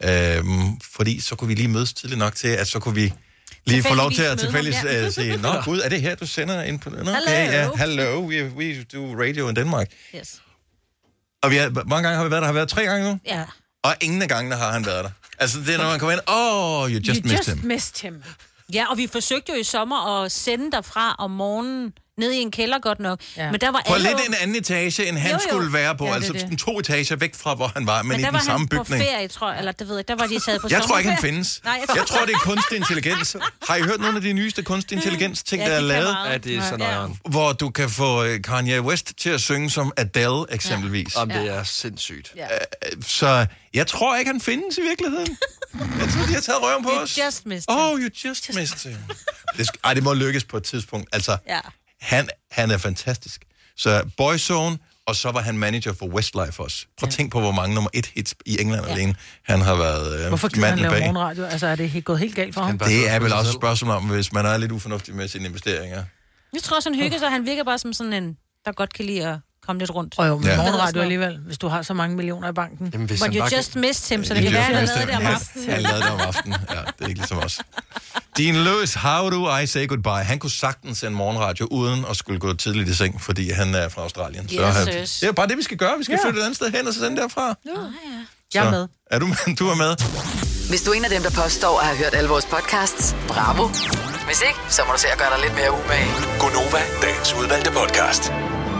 Øhm, fordi så kunne vi lige mødes tidligt nok til, at så kunne vi lige få lov til at tilfældigt ja. uh, sige, nå gud, er det her, du sender ind på... Nå, okay, hello. Ja, hello, we, we do radio in Denmark. Yes. Og vi har, mange gange har vi været der, har vi været tre gange nu? Ja. Og ingen af gangene har han været der. Altså, det er, når man kommer ind, oh, you just you missed just him. missed him. Ja, og vi forsøgte jo i sommer at sende derfra om morgenen, ned i en kælder godt nok. Ja. Men der var på alle... lidt en anden etage, end han jo, jo. skulle være på. Ja, altså det. To etager væk fra, hvor han var, men, men i den samme bygning. Men der var han på ferie, tror jeg. Eller det ved jeg, der var de sad på jeg tror ikke, han findes. Nej, jeg, tror... jeg tror, det er kunstig intelligens. Har I hørt nogle af de nyeste kunstig intelligens ting, ja, der er lavet? Ja, det er sådan noget. Ja. Hvor du kan få Kanye West til at synge som Adele, eksempelvis. Ja. Om det er sindssygt. Ja. Så jeg tror ikke, han findes i virkeligheden. Jeg tror, de har taget røven på you os. Just missed him. Oh, you just, just missed him. Det, sk- Ej, det må lykkes på et tidspunkt. Altså, ja. han, han er fantastisk. Så Boyzone, og så var han manager for Westlife også. Prøv at ja. tænk på, hvor mange nummer et hits i England ja. alene han har været øh, Hvorfor gider han lave morgenradio? Altså, er det gået helt galt for ham? Det er vel også et spørgsmål om, hvis man er lidt ufornuftig med sine investeringer. Jeg tror også, han hygger sig. Han virker bare som sådan en, der godt kan lide at komme lidt rundt. Og jo, men ja. morgenradio alligevel, hvis du har så mange millioner i banken. Jamen, But you just missed him, så det kan være, han lavede det om aftenen. Han lavede det om aftenen, ja. Det er ikke ligesom os. Dean Lewis, How Do I Say Goodbye? Han kunne sagtens sende morgenradio uden at skulle gå tidligt i seng, fordi han er fra Australien. Yes, så han, det er bare det, vi skal gøre. Vi skal ja. flytte et andet sted hen og så sende derfra. Ja. Oh, ja. Jeg er med. Er du med? Du er med. Hvis du er en af dem, der påstår at have hørt alle vores podcasts, bravo. Hvis ikke, så må du se at gøre dig lidt mere umage. Gonova, dagens udvalgte podcast.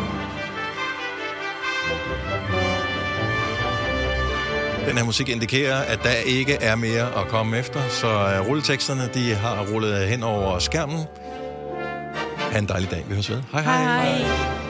Den her musik indikerer, at der ikke er mere at komme efter, så rulleteksterne, de har rullet hen over skærmen. Ha' en dejlig dag. Vi høres ved. Hej hej. hej. hej.